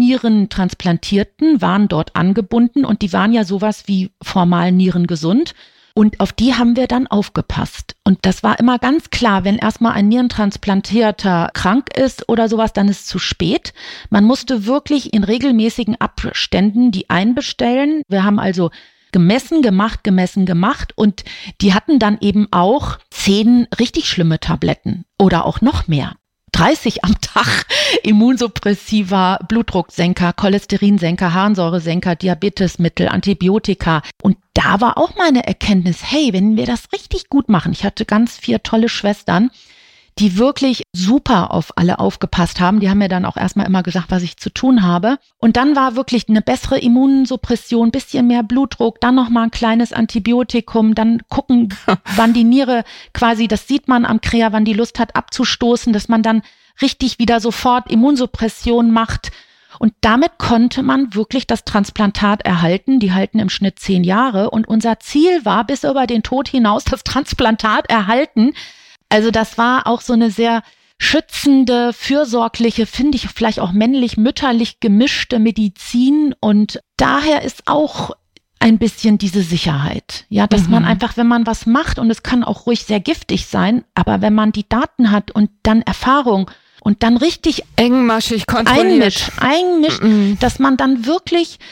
Speaker 4: Nierentransplantierten waren dort angebunden und die waren ja sowas wie formal nierengesund. Und auf die haben wir dann aufgepasst. Und das war immer ganz klar, wenn erstmal ein Nierentransplantierter krank ist oder sowas, dann ist es zu spät. Man musste wirklich in regelmäßigen Abständen die einbestellen. Wir haben also gemessen, gemacht, gemessen, gemacht und die hatten dann eben auch zehn richtig schlimme Tabletten oder auch noch mehr. dreißig am Tag, Immunsuppressiva, Blutdrucksenker, Cholesterinsenker, Harnsäuresenker, Diabetesmittel, Antibiotika. Und da war auch meine Erkenntnis, hey, wenn wir das richtig gut machen, ich hatte ganz vier tolle Schwestern, die wirklich super auf alle aufgepasst haben. Die haben mir dann auch erstmal immer gesagt, was ich zu tun habe. Und dann war wirklich eine bessere Immunsuppression, bisschen mehr Blutdruck, dann nochmal ein kleines Antibiotikum, dann gucken, wann die Niere quasi, das sieht man am Krea, wann die Lust hat abzustoßen, dass man dann richtig wieder sofort Immunsuppression macht. Und damit konnte man wirklich das Transplantat erhalten. Die halten im Schnitt zehn Jahre. Und unser Ziel war, bis über den Tod hinaus das Transplantat erhalten. Also das war auch so eine sehr schützende, fürsorgliche, finde ich vielleicht auch männlich-mütterlich gemischte Medizin. Und daher ist auch ein bisschen diese Sicherheit. Ja, dass mhm. man einfach, wenn man was macht, und es kann auch ruhig sehr giftig sein, aber wenn man die Daten hat und dann Erfahrung und dann richtig
Speaker 3: engmaschig kontrolliert
Speaker 4: einmischt, einmischt, mhm. dass man dann wirklich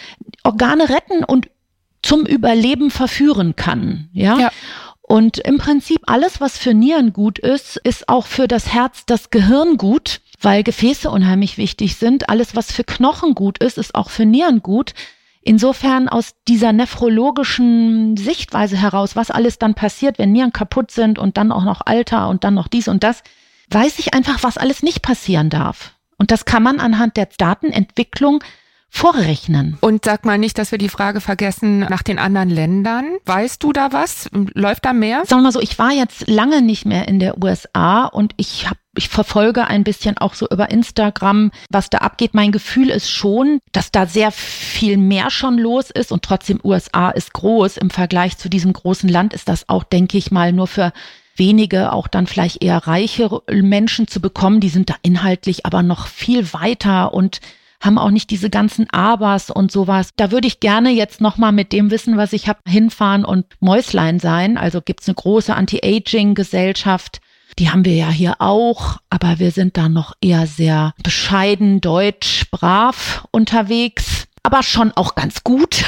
Speaker 4: Organe retten und zum Überleben verführen kann. Ja.
Speaker 3: Ja.
Speaker 4: Und im Prinzip alles, was für Nieren gut ist, ist auch für das Herz, das Gehirn gut, weil Gefäße unheimlich wichtig sind. Alles, was für Knochen gut ist, ist auch für Nieren gut. Insofern aus dieser nephrologischen Sichtweise heraus, was alles dann passiert, wenn Nieren kaputt sind und dann auch noch Alter und dann noch dies und das, weiß ich einfach, was alles nicht passieren darf. Und das kann man anhand der Datenentwicklung vorrechnen.
Speaker 3: Und sag mal nicht, dass wir die Frage vergessen nach den anderen Ländern. Weißt du da was? Läuft da mehr?
Speaker 4: Sagen wir mal so, ich war jetzt lange nicht mehr in der U S A und ich habe Ich verfolge ein bisschen auch so über Instagram, was da abgeht. Mein Gefühl ist schon, dass da sehr viel mehr schon los ist und trotzdem U S A ist groß. Im Vergleich zu diesem großen Land ist das auch, denke ich mal, nur für wenige, auch dann vielleicht eher reiche Menschen zu bekommen. Die sind da inhaltlich aber noch viel weiter und haben auch nicht diese ganzen Abers und sowas. Da würde ich gerne jetzt nochmal mit dem Wissen, was ich habe, hinfahren und Mäuslein sein. Also gibt's eine große Anti-Aging-Gesellschaft. Die haben wir ja hier auch, aber wir sind da noch eher sehr bescheiden, deutsch, brav unterwegs, aber schon auch ganz gut.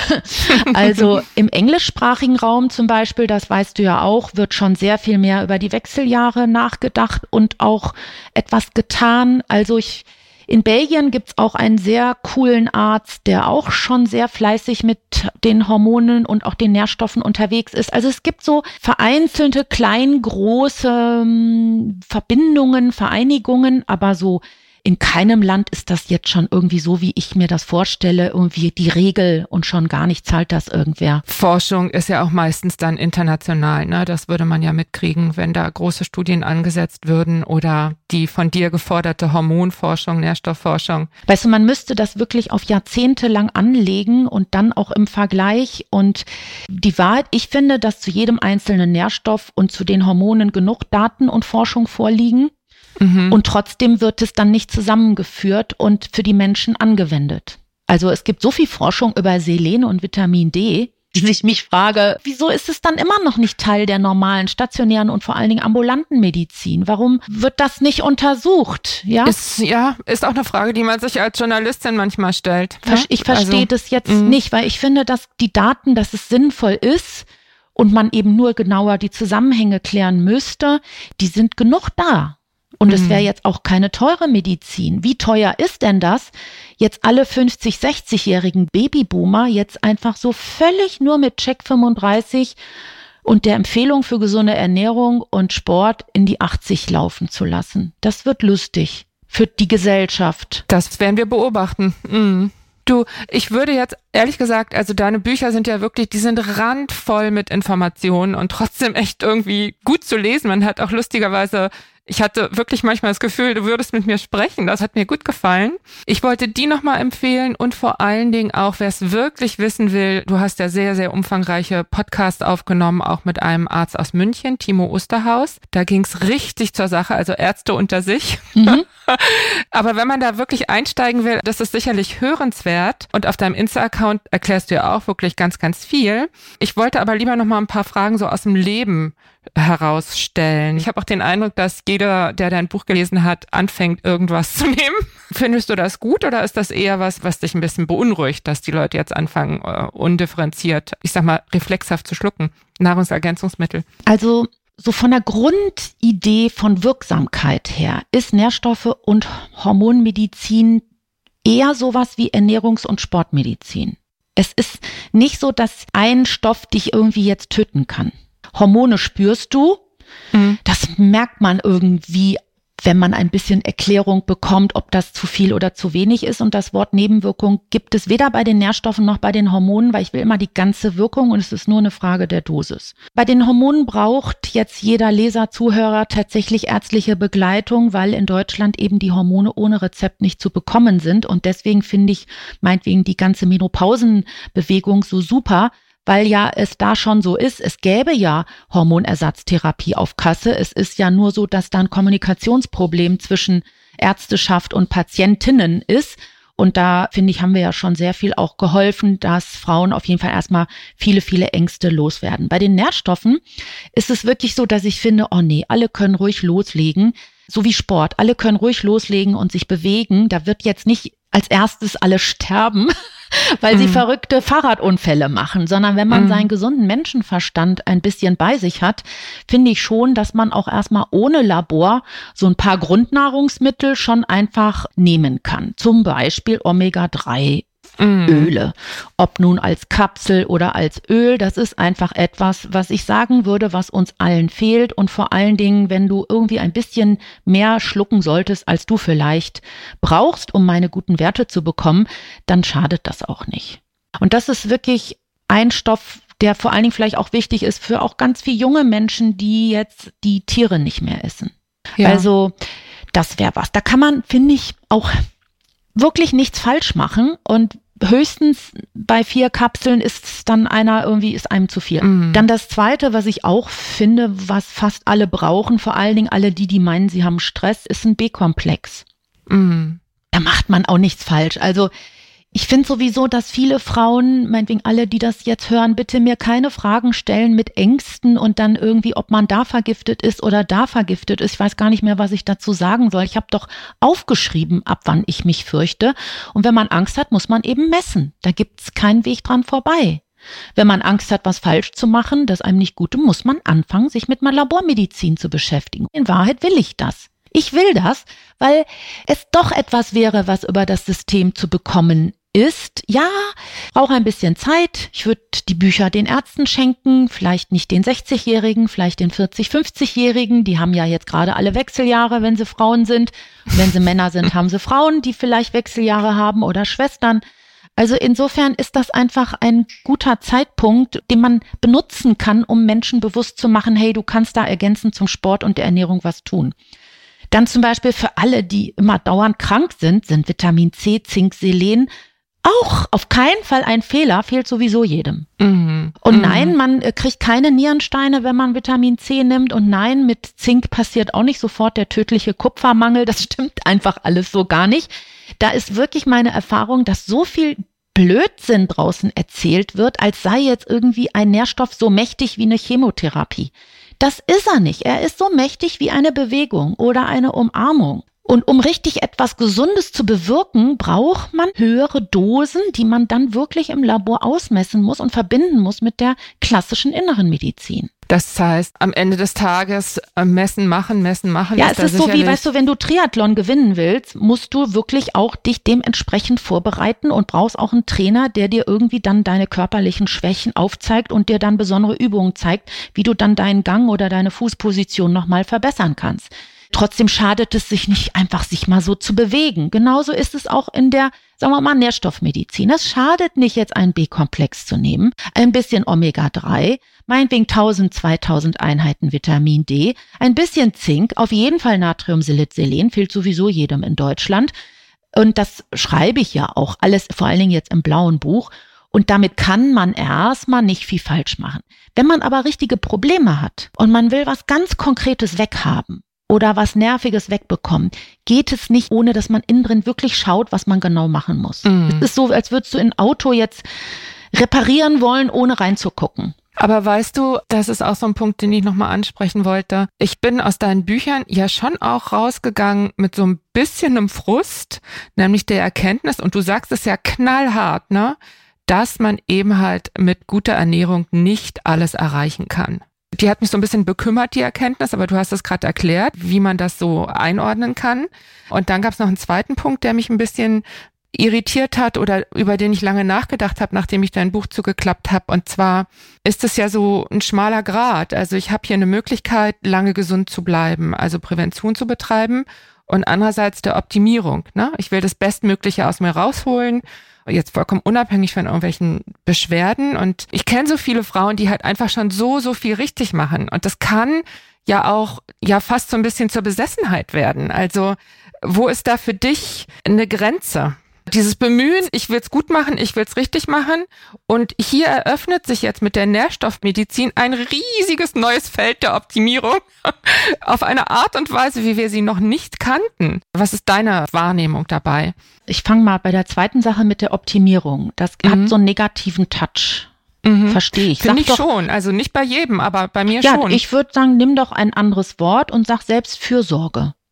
Speaker 4: Also im englischsprachigen Raum zum Beispiel, das weißt du ja auch, wird schon sehr viel mehr über die Wechseljahre nachgedacht und auch etwas getan. Also ich In Belgien gibt's auch einen sehr coolen Arzt, der auch schon sehr fleißig mit den Hormonen und auch den Nährstoffen unterwegs ist. Also es gibt so vereinzelte, klein, große Verbindungen, Vereinigungen, aber so in keinem Land ist das jetzt schon irgendwie so, wie ich mir das vorstelle, irgendwie die Regel und schon gar nicht zahlt das irgendwer.
Speaker 3: Forschung ist ja auch meistens dann international, ne? Das würde man ja mitkriegen, wenn da große Studien angesetzt würden oder die von dir geforderte Hormonforschung, Nährstoffforschung.
Speaker 4: Weißt du, man müsste das wirklich auf Jahrzehnte lang anlegen und dann auch im Vergleich. Und die Wahrheit, ich finde, dass zu jedem einzelnen Nährstoff und zu den Hormonen genug Daten und Forschung vorliegen. Mhm. Und trotzdem wird es dann nicht zusammengeführt und für die Menschen angewendet. Also es gibt so viel Forschung über Selen und Vitamin D, dass ich mich frage, wieso ist es dann immer noch nicht Teil der normalen, stationären und vor allen Dingen ambulanten Medizin? Warum wird das nicht untersucht? Ja,
Speaker 3: ist, ja, ist auch eine Frage, die man sich als Journalistin manchmal stellt.
Speaker 4: Ne? Ich verstehe also, das jetzt mh. nicht, weil ich finde, dass die Daten, dass es sinnvoll ist und man eben nur genauer die Zusammenhänge klären müsste, die sind genug da. Und es wäre jetzt auch keine teure Medizin. Wie teuer ist denn das, jetzt alle fünfzig-, sechzigjährigen Babyboomer jetzt einfach so völlig nur mit Check fünfunddreißig und der Empfehlung für gesunde Ernährung und Sport in die achtzig laufen zu lassen? Das wird lustig für die Gesellschaft.
Speaker 3: Das werden wir beobachten. Mhm. Du, ich würde jetzt, ehrlich gesagt, also deine Bücher sind ja wirklich, die sind randvoll mit Informationen und trotzdem echt irgendwie gut zu lesen. Man hat auch lustigerweise, ich hatte wirklich manchmal das Gefühl, du würdest mit mir sprechen. Das hat mir gut gefallen. Ich wollte die nochmal empfehlen und vor allen Dingen auch, wer es wirklich wissen will, du hast ja sehr, sehr umfangreiche Podcasts aufgenommen, auch mit einem Arzt aus München, Timo Osterhaus. Da ging es richtig zur Sache, also Ärzte unter sich. Mhm. Aber wenn man da wirklich einsteigen will, das ist sicherlich hörenswert. Und auf deinem Insta-Account erklärst du ja auch wirklich ganz, ganz viel. Ich wollte aber lieber nochmal ein paar Fragen so aus dem Leben herausstellen. Ich habe auch den Eindruck, dass jeder, der dein Buch gelesen hat, anfängt, irgendwas zu nehmen. Findest du das gut oder ist das eher was, was dich ein bisschen beunruhigt, dass die Leute jetzt anfangen, uh, undifferenziert, ich sag mal, reflexhaft zu schlucken, Nahrungsergänzungsmittel?
Speaker 4: Also so von der Grundidee von Wirksamkeit her ist Nährstoffe und Hormonmedizin eher sowas wie Ernährungs- und Sportmedizin. Es ist nicht so, dass ein Stoff dich irgendwie jetzt töten kann. Hormone spürst du, mhm. das merkt man irgendwie, wenn man ein bisschen Erklärung bekommt, ob das zu viel oder zu wenig ist. Und das Wort Nebenwirkung gibt es weder bei den Nährstoffen noch bei den Hormonen, weil ich will immer die ganze Wirkung und es ist nur eine Frage der Dosis. Bei den Hormonen braucht jetzt jeder Leser, Zuhörer tatsächlich ärztliche Begleitung, weil in Deutschland eben die Hormone ohne Rezept nicht zu bekommen sind. Und deswegen finde ich meinetwegen die ganze Menopausenbewegung so super, weil ja es da schon so ist, es gäbe ja Hormonersatztherapie auf Kasse. Es ist ja nur so, dass da ein Kommunikationsproblem zwischen Ärzteschaft und Patientinnen ist. Und da, finde ich, haben wir ja schon sehr viel auch geholfen, dass Frauen auf jeden Fall erstmal viele, viele Ängste loswerden. Bei den Nährstoffen ist es wirklich so, dass ich finde, oh nee, alle können ruhig loslegen. So wie Sport. Alle können ruhig loslegen und sich bewegen. Da wird jetzt nicht als erstes alle sterben, weil sie mhm. verrückte Fahrradunfälle machen, sondern wenn man mhm. seinen gesunden Menschenverstand ein bisschen bei sich hat, finde ich schon, dass man auch erstmal ohne Labor so ein paar Grundnahrungsmittel schon einfach nehmen kann. Zum Beispiel Omega drei Öle, ob nun als Kapsel oder als Öl, das ist einfach etwas, was ich sagen würde, was uns allen fehlt und vor allen Dingen, wenn du irgendwie ein bisschen mehr schlucken solltest, als du vielleicht brauchst, um meine guten Werte zu bekommen, dann schadet das auch nicht. Und das ist wirklich ein Stoff, der vor allen Dingen vielleicht auch wichtig ist für auch ganz viele junge Menschen, die jetzt die Tiere nicht mehr essen. Ja. Also das wäre was. Da kann man, finde ich, auch wirklich nichts falsch machen und höchstens bei vier Kapseln ist dann einer irgendwie, ist einem zu viel. Mhm. Dann das Zweite, was ich auch finde, was fast alle brauchen, vor allen Dingen alle die, die meinen, sie haben Stress, ist ein B-Komplex. Mhm. Da macht man auch nichts falsch. Also ich finde sowieso, dass viele Frauen, meinetwegen alle, die das jetzt hören, bitte mir keine Fragen stellen mit Ängsten und dann irgendwie, ob man da vergiftet ist oder da vergiftet ist. Ich weiß gar nicht mehr, was ich dazu sagen soll. Ich habe doch aufgeschrieben, ab wann ich mich fürchte. Und wenn man Angst hat, muss man eben messen. Da gibt's keinen Weg dran vorbei. Wenn man Angst hat, was falsch zu machen, das einem nicht gut tut, muss man anfangen, sich mit einer Labormedizin zu beschäftigen. In Wahrheit will ich das. Ich will das, weil es doch etwas wäre, was über das System zu bekommen ist. Ja, brauche ein bisschen Zeit. Ich würde die Bücher den Ärzten schenken, vielleicht nicht den sechzigjährigen, vielleicht den vierzig-, fünfzigjährigen. Die haben ja jetzt gerade alle Wechseljahre, wenn sie Frauen sind. Und wenn sie Männer sind, haben sie Frauen, die vielleicht Wechseljahre haben oder Schwestern. Also insofern ist das einfach ein guter Zeitpunkt, den man benutzen kann, um Menschen bewusst zu machen, hey, du kannst da ergänzend zum Sport und der Ernährung was tun. Dann zum Beispiel für alle, die immer dauernd krank sind, sind Vitamin C, Zink, Selen auch auf keinen Fall ein Fehler, fehlt sowieso jedem. Mhm. Und mhm. nein, man kriegt keine Nierensteine, wenn man Vitamin C nimmt. Und nein, mit Zink passiert auch nicht sofort der tödliche Kupfermangel. Das stimmt einfach alles so gar nicht. Da ist wirklich meine Erfahrung, dass so viel Blödsinn draußen erzählt wird, als sei jetzt irgendwie ein Nährstoff so mächtig wie eine Chemotherapie. Das ist er nicht. Er ist so mächtig wie eine Bewegung oder eine Umarmung. Und um richtig etwas Gesundes zu bewirken, braucht man höhere Dosen, die man dann wirklich im Labor ausmessen muss und verbinden muss mit der klassischen inneren Medizin.
Speaker 3: Das heißt, am Ende des Tages messen, machen, messen, machen.
Speaker 4: Ja, es ist so wie, weißt du, wenn du Triathlon gewinnen willst, musst du wirklich auch dich dementsprechend vorbereiten und brauchst auch einen Trainer, der dir irgendwie dann deine körperlichen Schwächen aufzeigt und dir dann besondere Übungen zeigt, wie du dann deinen Gang oder deine Fußposition nochmal verbessern kannst. Trotzdem schadet es sich nicht einfach, sich mal so zu bewegen. Genauso ist es auch in der, sagen wir mal, Nährstoffmedizin. Es schadet nicht, jetzt einen B-Komplex zu nehmen, ein bisschen Omega drei, meinetwegen tausend, zweitausend Einheiten Vitamin D, ein bisschen Zink, auf jeden Fall Natriumsilit, Selen, fehlt sowieso jedem in Deutschland. Und das schreibe ich ja auch alles, vor allen Dingen jetzt im blauen Buch. Und damit kann man erstmal nicht viel falsch machen. Wenn man aber richtige Probleme hat und man will was ganz Konkretes weghaben, oder was Nerviges wegbekommen, geht es nicht, ohne dass man innen drin wirklich schaut, was man genau machen muss. Mm. Es ist so, als würdest du ein Auto jetzt reparieren wollen, ohne reinzugucken.
Speaker 3: Aber weißt du, das ist auch so ein Punkt, den ich nochmal ansprechen wollte. Ich bin aus deinen Büchern ja schon auch rausgegangen mit so ein bisschen einem Frust, nämlich der Erkenntnis, und du sagst es ja knallhart, ne, dass man eben halt mit guter Ernährung nicht alles erreichen kann. Die hat mich so ein bisschen bekümmert, die Erkenntnis, aber du hast es gerade erklärt, wie man das so einordnen kann. Und dann gab es noch einen zweiten Punkt, der mich ein bisschen irritiert hat oder über den ich lange nachgedacht habe, nachdem ich dein Buch zugeklappt habe. Und zwar ist es ja so ein schmaler Grat. Also ich habe hier eine Möglichkeit, lange gesund zu bleiben, also Prävention zu betreiben und andererseits der Optimierung. Ne? Ich will das Bestmögliche aus mir rausholen, jetzt vollkommen unabhängig von irgendwelchen Beschwerden. Und ich kenne so viele Frauen, die halt einfach schon so, so viel richtig machen. Und das kann ja auch ja fast so ein bisschen zur Besessenheit werden. Also wo ist da für dich eine Grenze? Dieses Bemühen, ich will es gut machen, ich will es richtig machen. Und hier eröffnet sich jetzt mit der Nährstoffmedizin ein riesiges neues Feld der Optimierung auf eine Art und Weise, wie wir sie noch nicht kannten. Was ist deine Wahrnehmung dabei?
Speaker 4: Ich fange mal bei der zweiten Sache mit der Optimierung. Das mhm. hat so einen negativen Touch. Mhm. Verstehe ich.
Speaker 3: Finde ich doch, schon. Also nicht bei jedem, aber bei mir
Speaker 4: ja,
Speaker 3: schon.
Speaker 4: Ich würde sagen, nimm doch ein anderes Wort und sag Selbstfürsorge.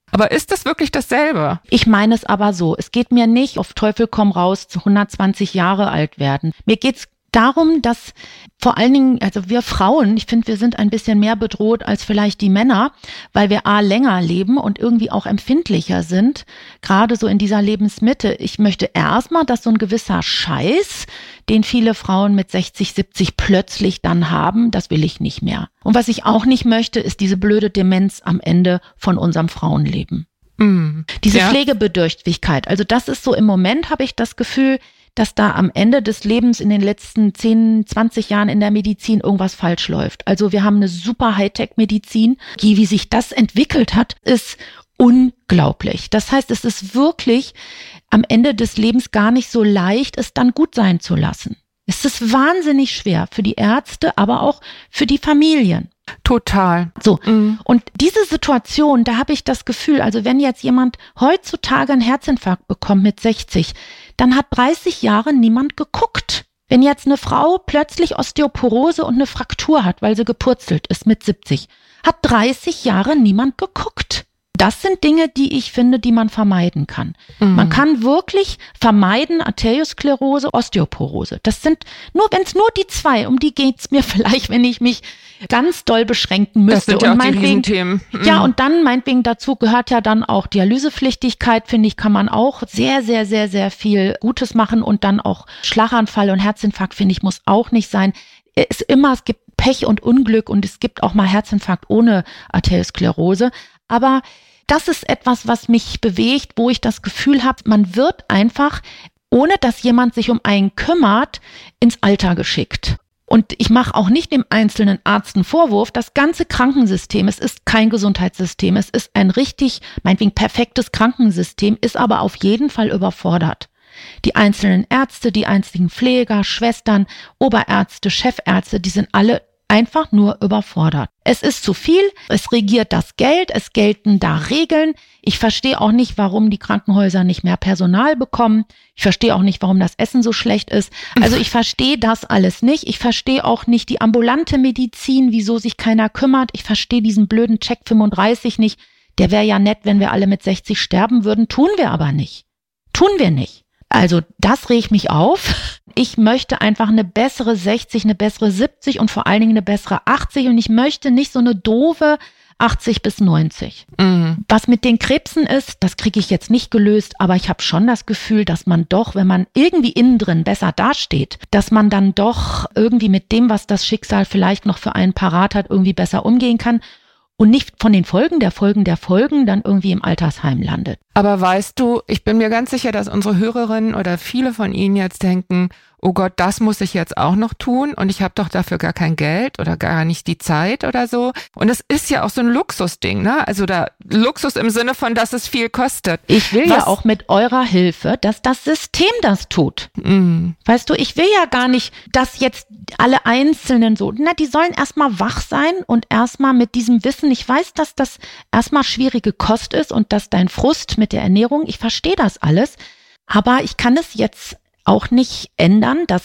Speaker 3: Aber ist das wirklich dasselbe?
Speaker 4: Ich meine es aber so. Es geht mir nicht auf Teufel komm raus zu hundertzwanzig Jahre alt werden. Mir geht's darum, dass vor allen Dingen, also wir Frauen, ich finde, wir sind ein bisschen mehr bedroht als vielleicht die Männer, weil wir a länger leben und irgendwie auch empfindlicher sind, gerade so in dieser Lebensmitte. Ich möchte erstmal, dass so ein gewisser Scheiß, den viele Frauen mit sechzig, siebzig plötzlich dann haben, das will ich nicht mehr. Und was ich auch nicht möchte, ist diese blöde Demenz am Ende von unserem Frauenleben. Mm, diese ja. Pflegebedürftigkeit. Also das ist so, im Moment habe ich das Gefühl, dass da am Ende des Lebens in den letzten zehn, zwanzig Jahren in der Medizin irgendwas falsch läuft. Also wir haben eine super Hightech-Medizin. Wie sich das entwickelt hat, ist unglaublich. Das heißt, es ist wirklich am Ende des Lebens gar nicht so leicht, es dann gut sein zu lassen. Es ist wahnsinnig schwer für die Ärzte, aber auch für die Familien.
Speaker 3: Total.
Speaker 4: So. Mhm. Und diese Situation, da habe ich das Gefühl, also wenn jetzt jemand heutzutage einen Herzinfarkt bekommt mit sechzig, dann hat dreißig Jahre niemand geguckt. Wenn jetzt eine Frau plötzlich Osteoporose und eine Fraktur hat, weil sie gepurzelt ist mit siebzig, hat dreißig Jahre niemand geguckt. Das sind Dinge, die ich finde, die man vermeiden kann. Mhm. Man kann wirklich vermeiden Arteriosklerose, Osteoporose. Das sind nur, wenn es nur die zwei, um die geht's mir vielleicht, wenn ich mich ganz doll beschränken müsste.
Speaker 3: Das sind ja
Speaker 4: und
Speaker 3: auch die Riesenthemen.
Speaker 4: Mhm. Ja, und dann meinetwegen dazu gehört ja dann auch Dialysepflichtigkeit, finde ich, kann man auch sehr, sehr, sehr, sehr viel Gutes machen und dann auch Schlaganfall und Herzinfarkt, finde ich, muss auch nicht sein. Es ist immer, es gibt Pech und Unglück und es gibt auch mal Herzinfarkt ohne Arteriosklerose. Aber das ist etwas, was mich bewegt, wo ich das Gefühl habe, man wird einfach, ohne dass jemand sich um einen kümmert, ins Alter geschickt. Und ich mache auch nicht dem einzelnen Arzt einen Vorwurf. Das ganze Krankensystem, es ist kein Gesundheitssystem, es ist ein richtig, meinetwegen perfektes Krankensystem, ist aber auf jeden Fall überfordert. Die einzelnen Ärzte, die einzelnen Pfleger, Schwestern, Oberärzte, Chefärzte, die sind alle einfach nur überfordert. Es ist zu viel, es regiert das Geld, es gelten da Regeln. Ich verstehe auch nicht, warum die Krankenhäuser nicht mehr Personal bekommen. Ich verstehe auch nicht, warum das Essen so schlecht ist. Also ich verstehe das alles nicht. Ich verstehe auch nicht die ambulante Medizin, wieso sich keiner kümmert. Ich verstehe diesen blöden Check fünfunddreißig nicht. Der wäre ja nett, wenn wir alle mit sechzig sterben würden. Tun wir aber nicht. Tun wir nicht. Also das regt mich auf. Ich möchte einfach eine bessere sechzig, eine bessere siebzig und vor allen Dingen eine bessere achtzig. Und ich möchte nicht so eine doofe achtzig bis neunzig. Mhm. Was mit den Krebsen ist, das kriege ich jetzt nicht gelöst, aber ich habe schon das Gefühl, dass man doch, wenn man irgendwie innen drin besser dasteht, dass man dann doch irgendwie mit dem, was das Schicksal vielleicht noch für einen parat hat, irgendwie besser umgehen kann. Und nicht von den Folgen der Folgen der Folgen dann irgendwie im Altersheim landet.
Speaker 3: Aber weißt du, ich bin mir ganz sicher, dass unsere Hörerinnen oder viele von Ihnen jetzt denken, oh Gott, das muss ich jetzt auch noch tun und ich habe doch dafür gar kein Geld oder gar nicht die Zeit oder so. Und es ist ja auch so ein Luxusding, ne? Also da Luxus im Sinne von, dass es viel kostet.
Speaker 4: Ich will Was? ja auch mit eurer Hilfe, dass das System das tut. Mm. Weißt du, ich will ja gar nicht, dass jetzt alle Einzelnen so, na, die sollen erstmal wach sein und erstmal mit diesem Wissen, ich weiß, dass das erstmal schwierige Kost ist und dass dein Frust mit der Ernährung, ich verstehe das alles, aber ich kann es jetzt auch nicht ändern, dass,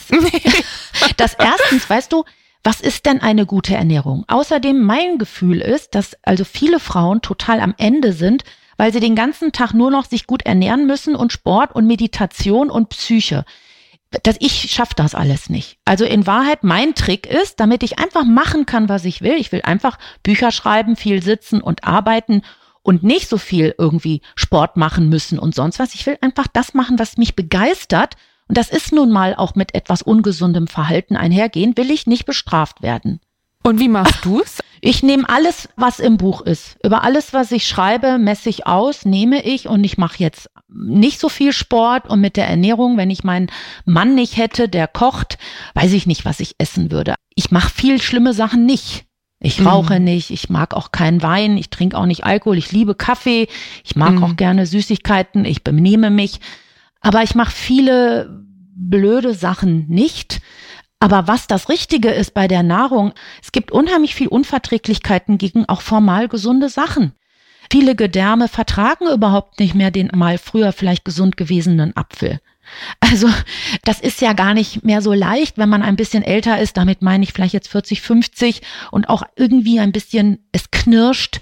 Speaker 4: dass erstens, weißt du, was ist denn eine gute Ernährung? Außerdem mein Gefühl ist, dass also viele Frauen total am Ende sind, weil sie den ganzen Tag nur noch sich gut ernähren müssen und Sport und Meditation und Psyche. Das, ich schaffe das alles nicht. Also in Wahrheit, mein Trick ist, damit ich einfach machen kann, was ich will. Ich will einfach Bücher schreiben, viel sitzen und arbeiten und nicht so viel irgendwie Sport machen müssen und sonst was. Ich will einfach das machen, was mich begeistert. Und das ist nun mal auch mit etwas ungesundem Verhalten einhergehen, will ich nicht bestraft werden.
Speaker 3: Und wie machst du's?
Speaker 4: Ich nehme alles, was im Buch ist. Über alles, was ich schreibe, messe ich aus, nehme ich und ich mache jetzt nicht so viel Sport und mit der Ernährung, wenn ich meinen Mann nicht hätte, der kocht, weiß ich nicht, was ich essen würde. Ich mache viel schlimme Sachen nicht. Ich mhm. rauche nicht, ich mag auch keinen Wein, ich trinke auch nicht Alkohol, ich liebe Kaffee, ich mag mhm. auch gerne Süßigkeiten, ich benehme mich. Aber ich mache viele blöde Sachen nicht. Aber was das Richtige ist bei der Nahrung, es gibt unheimlich viel Unverträglichkeiten gegen auch formal gesunde Sachen. Viele Gedärme vertragen überhaupt nicht mehr den mal früher vielleicht gesund gewesenen Apfel. Also das ist ja gar nicht mehr so leicht, wenn man ein bisschen älter ist. Damit meine ich vielleicht jetzt vierzig, fünfzig und auch irgendwie ein bisschen es knirscht.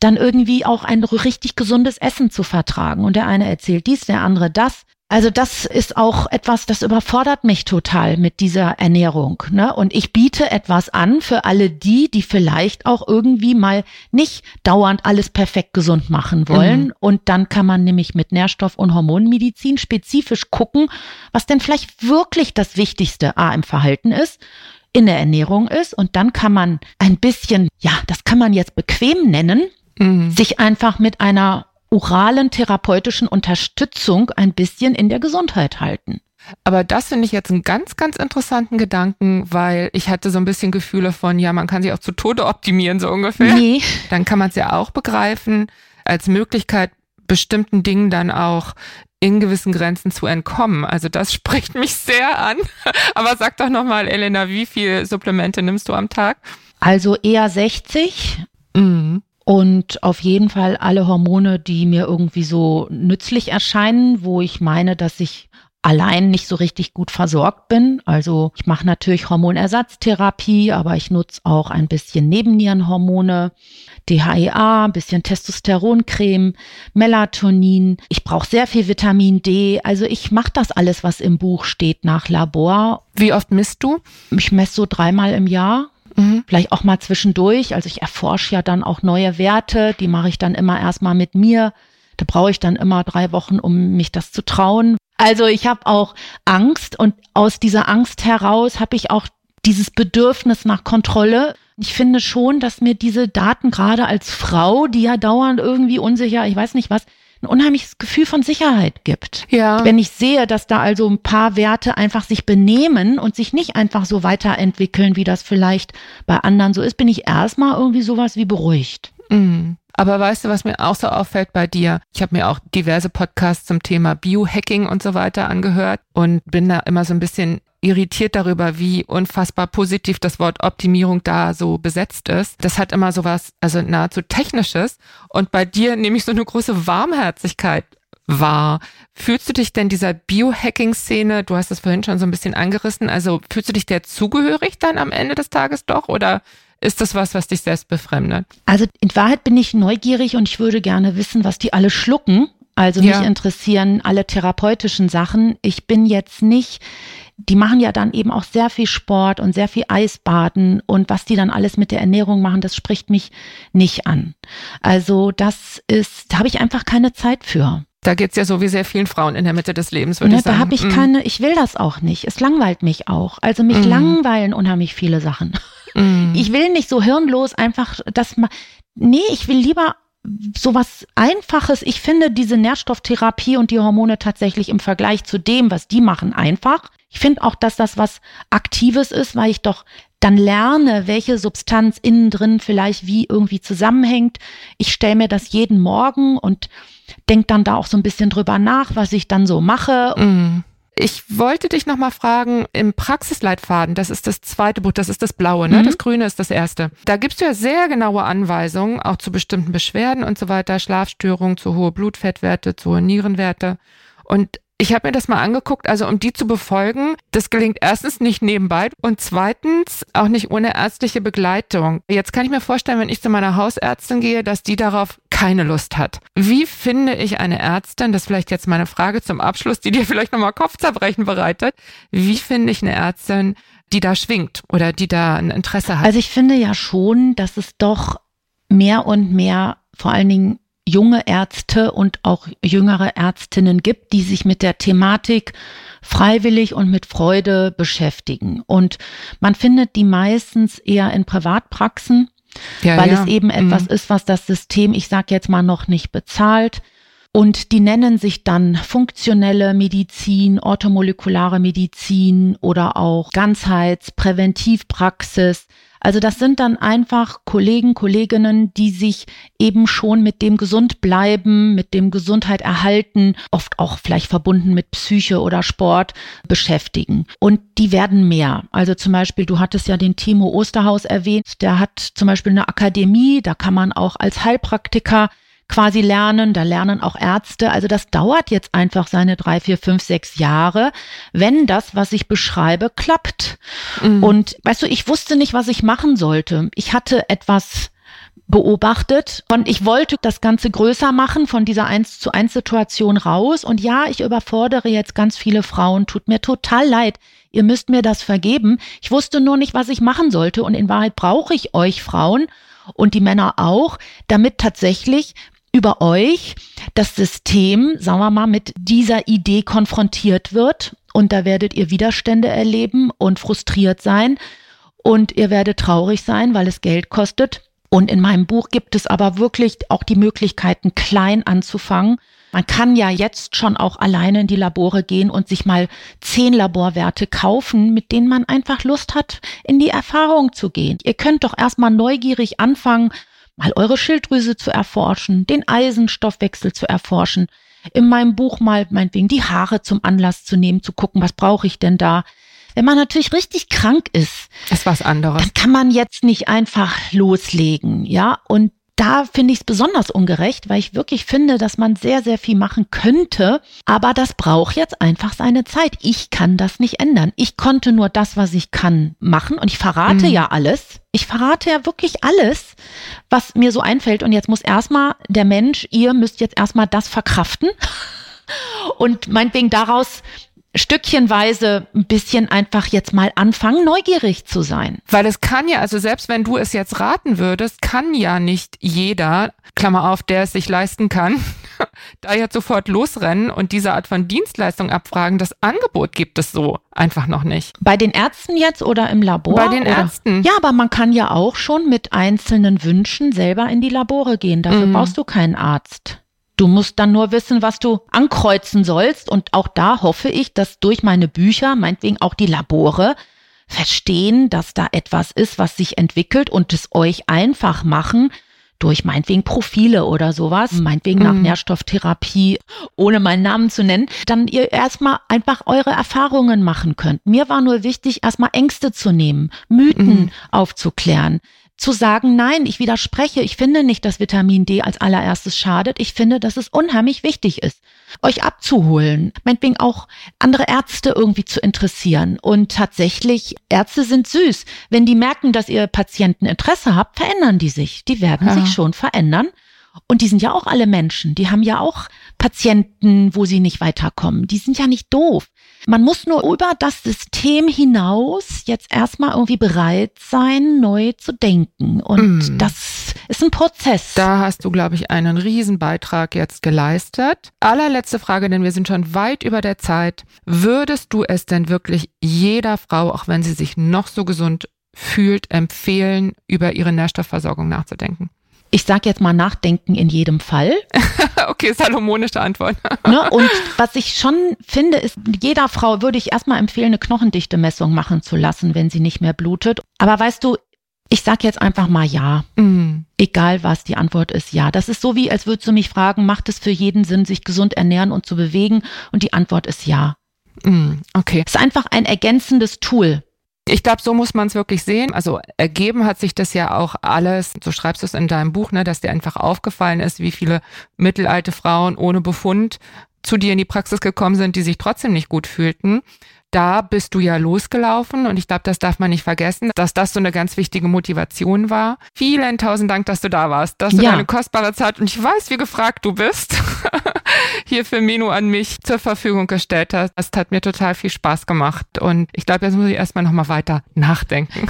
Speaker 4: dann irgendwie auch ein richtig gesundes Essen zu vertragen. Und der eine erzählt dies, der andere das. Also das ist auch etwas, das überfordert mich total mit dieser Ernährung, ne? Und ich biete etwas an für alle die, die vielleicht auch irgendwie mal nicht dauernd alles perfekt gesund machen wollen. Mhm. Und dann kann man nämlich mit Nährstoff- und Hormonmedizin spezifisch gucken, was denn vielleicht wirklich das Wichtigste A im Verhalten ist, in der Ernährung ist. Und dann kann man ein bisschen, ja, das kann man jetzt bequem nennen, mhm. sich einfach mit einer oralen therapeutischen Unterstützung ein bisschen in der Gesundheit halten.
Speaker 3: Aber das finde ich jetzt einen ganz, ganz interessanten Gedanken, weil ich hatte so ein bisschen Gefühle von, ja, man kann sich auch zu Tode optimieren, so ungefähr. Nee. Dann kann man es ja auch begreifen, als Möglichkeit, bestimmten Dingen dann auch in gewissen Grenzen zu entkommen. Also das spricht mich sehr an. Aber sag doch nochmal, Elena, wie viel Supplemente nimmst du am Tag?
Speaker 4: Also eher sechzig. Mhm. Und auf jeden Fall alle Hormone, die mir irgendwie so nützlich erscheinen, wo ich meine, dass ich allein nicht so richtig gut versorgt bin. Also ich mache natürlich Hormonersatztherapie, aber ich nutze auch ein bisschen Nebennierenhormone, D H E A, ein bisschen Testosteroncreme, Melatonin. Ich brauche sehr viel Vitamin D. Also ich mache das alles, was im Buch steht, nach Labor.
Speaker 3: Wie oft misst du?
Speaker 4: Ich messe so dreimal im Jahr. Mhm. Vielleicht auch mal zwischendurch. Also ich erforsche ja dann auch neue Werte. Die mache ich dann immer erstmal mit mir. Da brauche ich dann immer drei Wochen, um mich das zu trauen. Also ich habe auch Angst und aus dieser Angst heraus habe ich auch dieses Bedürfnis nach Kontrolle. Ich finde schon, dass mir diese Daten gerade als Frau, die ja dauernd irgendwie unsicher, ich weiß nicht was, ein unheimliches Gefühl von Sicherheit gibt. Ja. Wenn ich sehe, dass da also ein paar Werte einfach sich benehmen und sich nicht einfach so weiterentwickeln, wie das vielleicht bei anderen so ist, bin ich erstmal irgendwie sowas wie beruhigt.
Speaker 3: Mhm. Aber weißt du, was mir auch so auffällt bei dir? Ich habe mir auch diverse Podcasts zum Thema Biohacking und so weiter angehört und bin da immer so ein bisschen irritiert darüber, wie unfassbar positiv das Wort Optimierung da so besetzt ist. Das hat immer sowas, also nahezu Technisches. Und bei dir nehme ich so eine große Warmherzigkeit wahr. Fühlst du dich denn dieser Biohacking-Szene, du hast das vorhin schon so ein bisschen angerissen, also fühlst du dich der zugehörig dann am Ende des Tages doch oder ist das was, was dich selbst befremdet?
Speaker 4: Also in Wahrheit bin ich neugierig und ich würde gerne wissen, was die alle schlucken. Also mich ja. interessieren alle therapeutischen Sachen. Ich bin jetzt nicht, die machen ja dann eben auch sehr viel Sport und sehr viel Eisbaden und was die dann alles mit der Ernährung machen, das spricht mich nicht an. Also das ist, da habe ich einfach keine Zeit für.
Speaker 3: Da geht's ja so wie sehr vielen Frauen in der Mitte des Lebens, würde
Speaker 4: ne,
Speaker 3: ich sagen.
Speaker 4: Da habe ich keine, ich will das auch nicht. Es langweilt mich auch. Also mich mm. langweilen unheimlich viele Sachen. Mm. Ich will nicht so hirnlos einfach das mal, nee, ich will lieber sowas Einfaches. Ich finde diese Nährstofftherapie und die Hormone tatsächlich im Vergleich zu dem, was die machen, einfach. Ich finde auch, dass das was Aktives ist, weil ich doch dann lerne, welche Substanz innen drin vielleicht wie irgendwie zusammenhängt. Ich stelle mir das jeden Morgen und denke dann da auch so ein bisschen drüber nach, was ich dann so mache.
Speaker 3: Mm. Ich wollte dich nochmal fragen, im Praxisleitfaden, das ist das zweite Buch, das ist das blaue, ne? Mhm. Das grüne ist das erste. Da gibst du ja sehr genaue Anweisungen, auch zu bestimmten Beschwerden und so weiter, Schlafstörungen, zu hohe Blutfettwerte, zu hohe Nierenwerte. Und ich habe mir das mal angeguckt, also um die zu befolgen, das gelingt erstens nicht nebenbei und zweitens auch nicht ohne ärztliche Begleitung. Jetzt kann ich mir vorstellen, wenn ich zu meiner Hausärztin gehe, dass die darauf keine Lust hat. Wie finde ich eine Ärztin, das ist vielleicht jetzt meine Frage zum Abschluss, die dir vielleicht nochmal Kopfzerbrechen bereitet, wie finde ich eine Ärztin, die da schwingt oder die da ein Interesse hat?
Speaker 4: Also ich finde ja schon, dass es doch mehr und mehr vor allen Dingen junge Ärzte und auch jüngere Ärztinnen gibt, die sich mit der Thematik freiwillig und mit Freude beschäftigen. Und man findet die meistens eher in Privatpraxen, ja, weil ja. es eben etwas mhm. ist, was das System, ich sage jetzt mal, noch nicht bezahlt. Und die nennen sich dann funktionelle Medizin, orthomolekulare Medizin oder auch Ganzheitspräventivpraxis. Also das sind dann einfach Kollegen, Kolleginnen, die sich eben schon mit dem Gesundbleiben, mit dem Gesundheit erhalten, oft auch vielleicht verbunden mit Psyche oder Sport beschäftigen. Und die werden mehr. Also zum Beispiel, du hattest ja den Timo Osterhaus erwähnt, der hat zum Beispiel eine Akademie, da kann man auch als Heilpraktiker quasi lernen, da lernen auch Ärzte. Also das dauert jetzt einfach seine drei, vier, fünf, sechs Jahre, wenn das, was ich beschreibe, klappt. Mhm. Und weißt du, ich wusste nicht, was ich machen sollte. Ich hatte etwas beobachtet. Und ich wollte das Ganze größer machen, von dieser eins zu eins Situation raus. Und ja, ich überfordere jetzt ganz viele Frauen. Tut mir total leid. Ihr müsst mir das vergeben. Ich wusste nur nicht, was ich machen sollte. Und in Wahrheit brauche ich euch Frauen und die Männer auch, damit tatsächlich über euch das System, sagen wir mal, mit dieser Idee konfrontiert wird. Und da werdet ihr Widerstände erleben und frustriert sein. Und ihr werdet traurig sein, weil es Geld kostet. Und in meinem Buch gibt es aber wirklich auch die Möglichkeiten, klein anzufangen. Man kann ja jetzt schon auch alleine in die Labore gehen und sich mal zehn Laborwerte kaufen, mit denen man einfach Lust hat, in die Erfahrung zu gehen. Ihr könnt doch erstmal neugierig anfangen, mal eure Schilddrüse zu erforschen, den Eisenstoffwechsel zu erforschen. In meinem Buch mal meinetwegen die Haare zum Anlass zu nehmen, zu gucken, was brauche ich denn da? Wenn man natürlich richtig krank ist,
Speaker 3: ist was anderes.
Speaker 4: Dann kann man jetzt nicht einfach loslegen, ja. Und da finde ich es besonders ungerecht, weil ich wirklich finde, dass man sehr, sehr viel machen könnte. Aber das braucht jetzt einfach seine Zeit. Ich kann das nicht ändern. Ich konnte nur das, was ich kann, machen. Und ich verrate mhm. ja alles. Ich verrate ja wirklich alles, was mir so einfällt. Und jetzt muss erstmal der Mensch, ihr müsst jetzt erstmal das verkraften. Und meinetwegen daraus stückchenweise ein bisschen einfach jetzt mal anfangen, neugierig zu sein.
Speaker 3: Weil es kann ja, also selbst wenn du es jetzt raten würdest, kann ja nicht jeder, Klammer auf, der es sich leisten kann, da jetzt sofort losrennen und diese Art von Dienstleistung abfragen. Das Angebot gibt es so einfach noch nicht.
Speaker 4: Bei den Ärzten jetzt oder im Labor?
Speaker 3: Bei den
Speaker 4: oder?
Speaker 3: Ärzten.
Speaker 4: Ja, aber man kann ja auch schon mit einzelnen Wünschen selber in die Labore gehen. Dafür mm. brauchst du keinen Arzt. Du musst dann nur wissen, was du ankreuzen sollst. Und auch da hoffe ich, dass durch meine Bücher, meinetwegen auch die Labore, verstehen, dass da etwas ist, was sich entwickelt und es euch einfach machen, durch meinetwegen Profile oder sowas, meinetwegen nach mm. Nährstofftherapie, ohne meinen Namen zu nennen, dann ihr erstmal einfach eure Erfahrungen machen könnt. Mir war nur wichtig, erstmal Ängste zu nehmen, Mythen mm. aufzuklären. Zu sagen, nein, ich widerspreche, ich finde nicht, dass Vitamin D als allererstes schadet. Ich finde, dass es unheimlich wichtig ist, euch abzuholen, meinetwegen auch andere Ärzte irgendwie zu interessieren. Und tatsächlich, Ärzte sind süß. Wenn die merken, dass ihr Patienten Interesse habt, verändern die sich. Die werden ja. sich schon verändern. Und die sind ja auch alle Menschen. Die haben ja auch Patienten, wo sie nicht weiterkommen. Die sind ja nicht doof. Man muss nur über das System hinaus jetzt erstmal irgendwie bereit sein, neu zu denken. Und mm. das ist ein Prozess.
Speaker 3: Da hast du, glaube ich, einen Riesenbeitrag jetzt geleistet. Allerletzte Frage, denn wir sind schon weit über der Zeit. Würdest du es denn wirklich jeder Frau, auch wenn sie sich noch so gesund fühlt, empfehlen, über ihre Nährstoffversorgung nachzudenken?
Speaker 4: Ich sage jetzt mal nachdenken in jedem Fall.
Speaker 3: Okay, salomonische Antwort.
Speaker 4: Ne? Und was ich schon finde, ist, jeder Frau würde ich erstmal empfehlen, eine Knochendichte-Messung machen zu lassen, wenn sie nicht mehr blutet. Aber weißt du, ich sage jetzt einfach mal ja. Mm. Egal was, die Antwort ist ja. Das ist so wie, als würdest du mich fragen, macht es für jeden Sinn, sich gesund ernähren und zu bewegen? Und die Antwort ist ja.
Speaker 3: Mm, okay.
Speaker 4: Es ist einfach ein ergänzendes Tool.
Speaker 3: Ich glaube, so muss man es wirklich sehen. Also ergeben hat sich das ja auch alles, so schreibst du es in deinem Buch, ne, dass dir einfach aufgefallen ist, wie viele mittelalte Frauen ohne Befund zu dir in die Praxis gekommen sind, die sich trotzdem nicht gut fühlten. Da bist du ja losgelaufen und ich glaube, das darf man nicht vergessen, dass das so eine ganz wichtige Motivation war. Vielen tausend Dank, dass du da warst, dass du ja. deine kostbare Zeit, und ich weiß, wie gefragt du bist, hier für Meno an mich zur Verfügung gestellt hast. Das hat mir total viel Spaß gemacht und ich glaube, jetzt muss ich erstmal nochmal weiter nachdenken.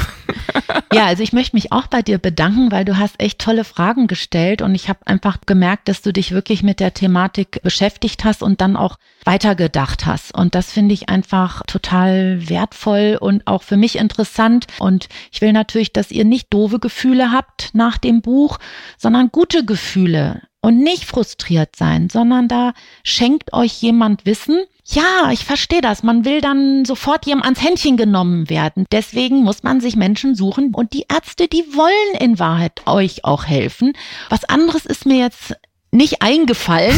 Speaker 4: Ja, also ich möchte mich auch bei dir bedanken, weil du hast echt tolle Fragen gestellt und ich habe einfach gemerkt, dass du dich wirklich mit der Thematik beschäftigt hast und dann auch weitergedacht hast. Und das finde ich einfach total wertvoll und auch für mich interessant. Und ich will natürlich, dass ihr nicht doofe Gefühle habt nach dem Buch, sondern gute Gefühle. Und nicht frustriert sein, sondern da schenkt euch jemand Wissen. Ja, ich verstehe das. Man will dann sofort jemand ans Händchen genommen werden. Deswegen muss man sich Menschen suchen. Und die Ärzte, die wollen in Wahrheit euch auch helfen. Was anderes ist mir jetzt nicht eingefallen.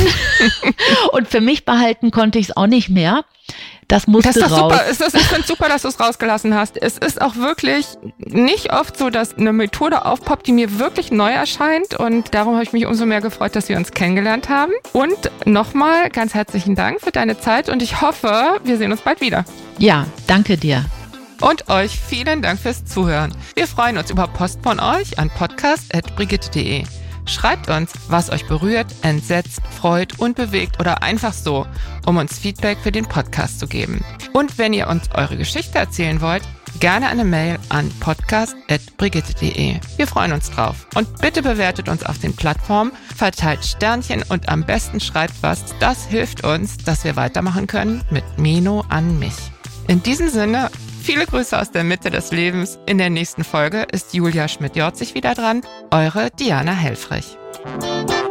Speaker 4: Und für mich behalten konnte ich es auch nicht mehr. Das musste
Speaker 3: das ist
Speaker 4: raus.
Speaker 3: Super. Es ist, ich finde es super, dass du es rausgelassen hast. Es ist auch wirklich nicht oft so, dass eine Methode aufpoppt, die mir wirklich neu erscheint. Und darum habe ich mich umso mehr gefreut, dass wir uns kennengelernt haben. Und nochmal ganz herzlichen Dank für deine Zeit und ich hoffe, wir sehen uns bald wieder.
Speaker 4: Ja, danke dir.
Speaker 3: Und euch vielen Dank fürs Zuhören. Wir freuen uns über Post von euch an podcast at brigitte punkt de. Schreibt uns, was euch berührt, entsetzt, freut und bewegt oder einfach so, um uns Feedback für den Podcast zu geben. Und wenn ihr uns eure Geschichte erzählen wollt, gerne eine Mail an podcast at brigitte punkt de. Wir freuen uns drauf. Und bitte bewertet uns auf den Plattformen, verteilt Sternchen und am besten schreibt was. Das hilft uns, dass wir weitermachen können mit Meno an mich. In diesem Sinne, viele Grüße aus der Mitte des Lebens. In der nächsten Folge ist Julia Schmidt-Jorzig wieder dran. Eure Diana Helfrich.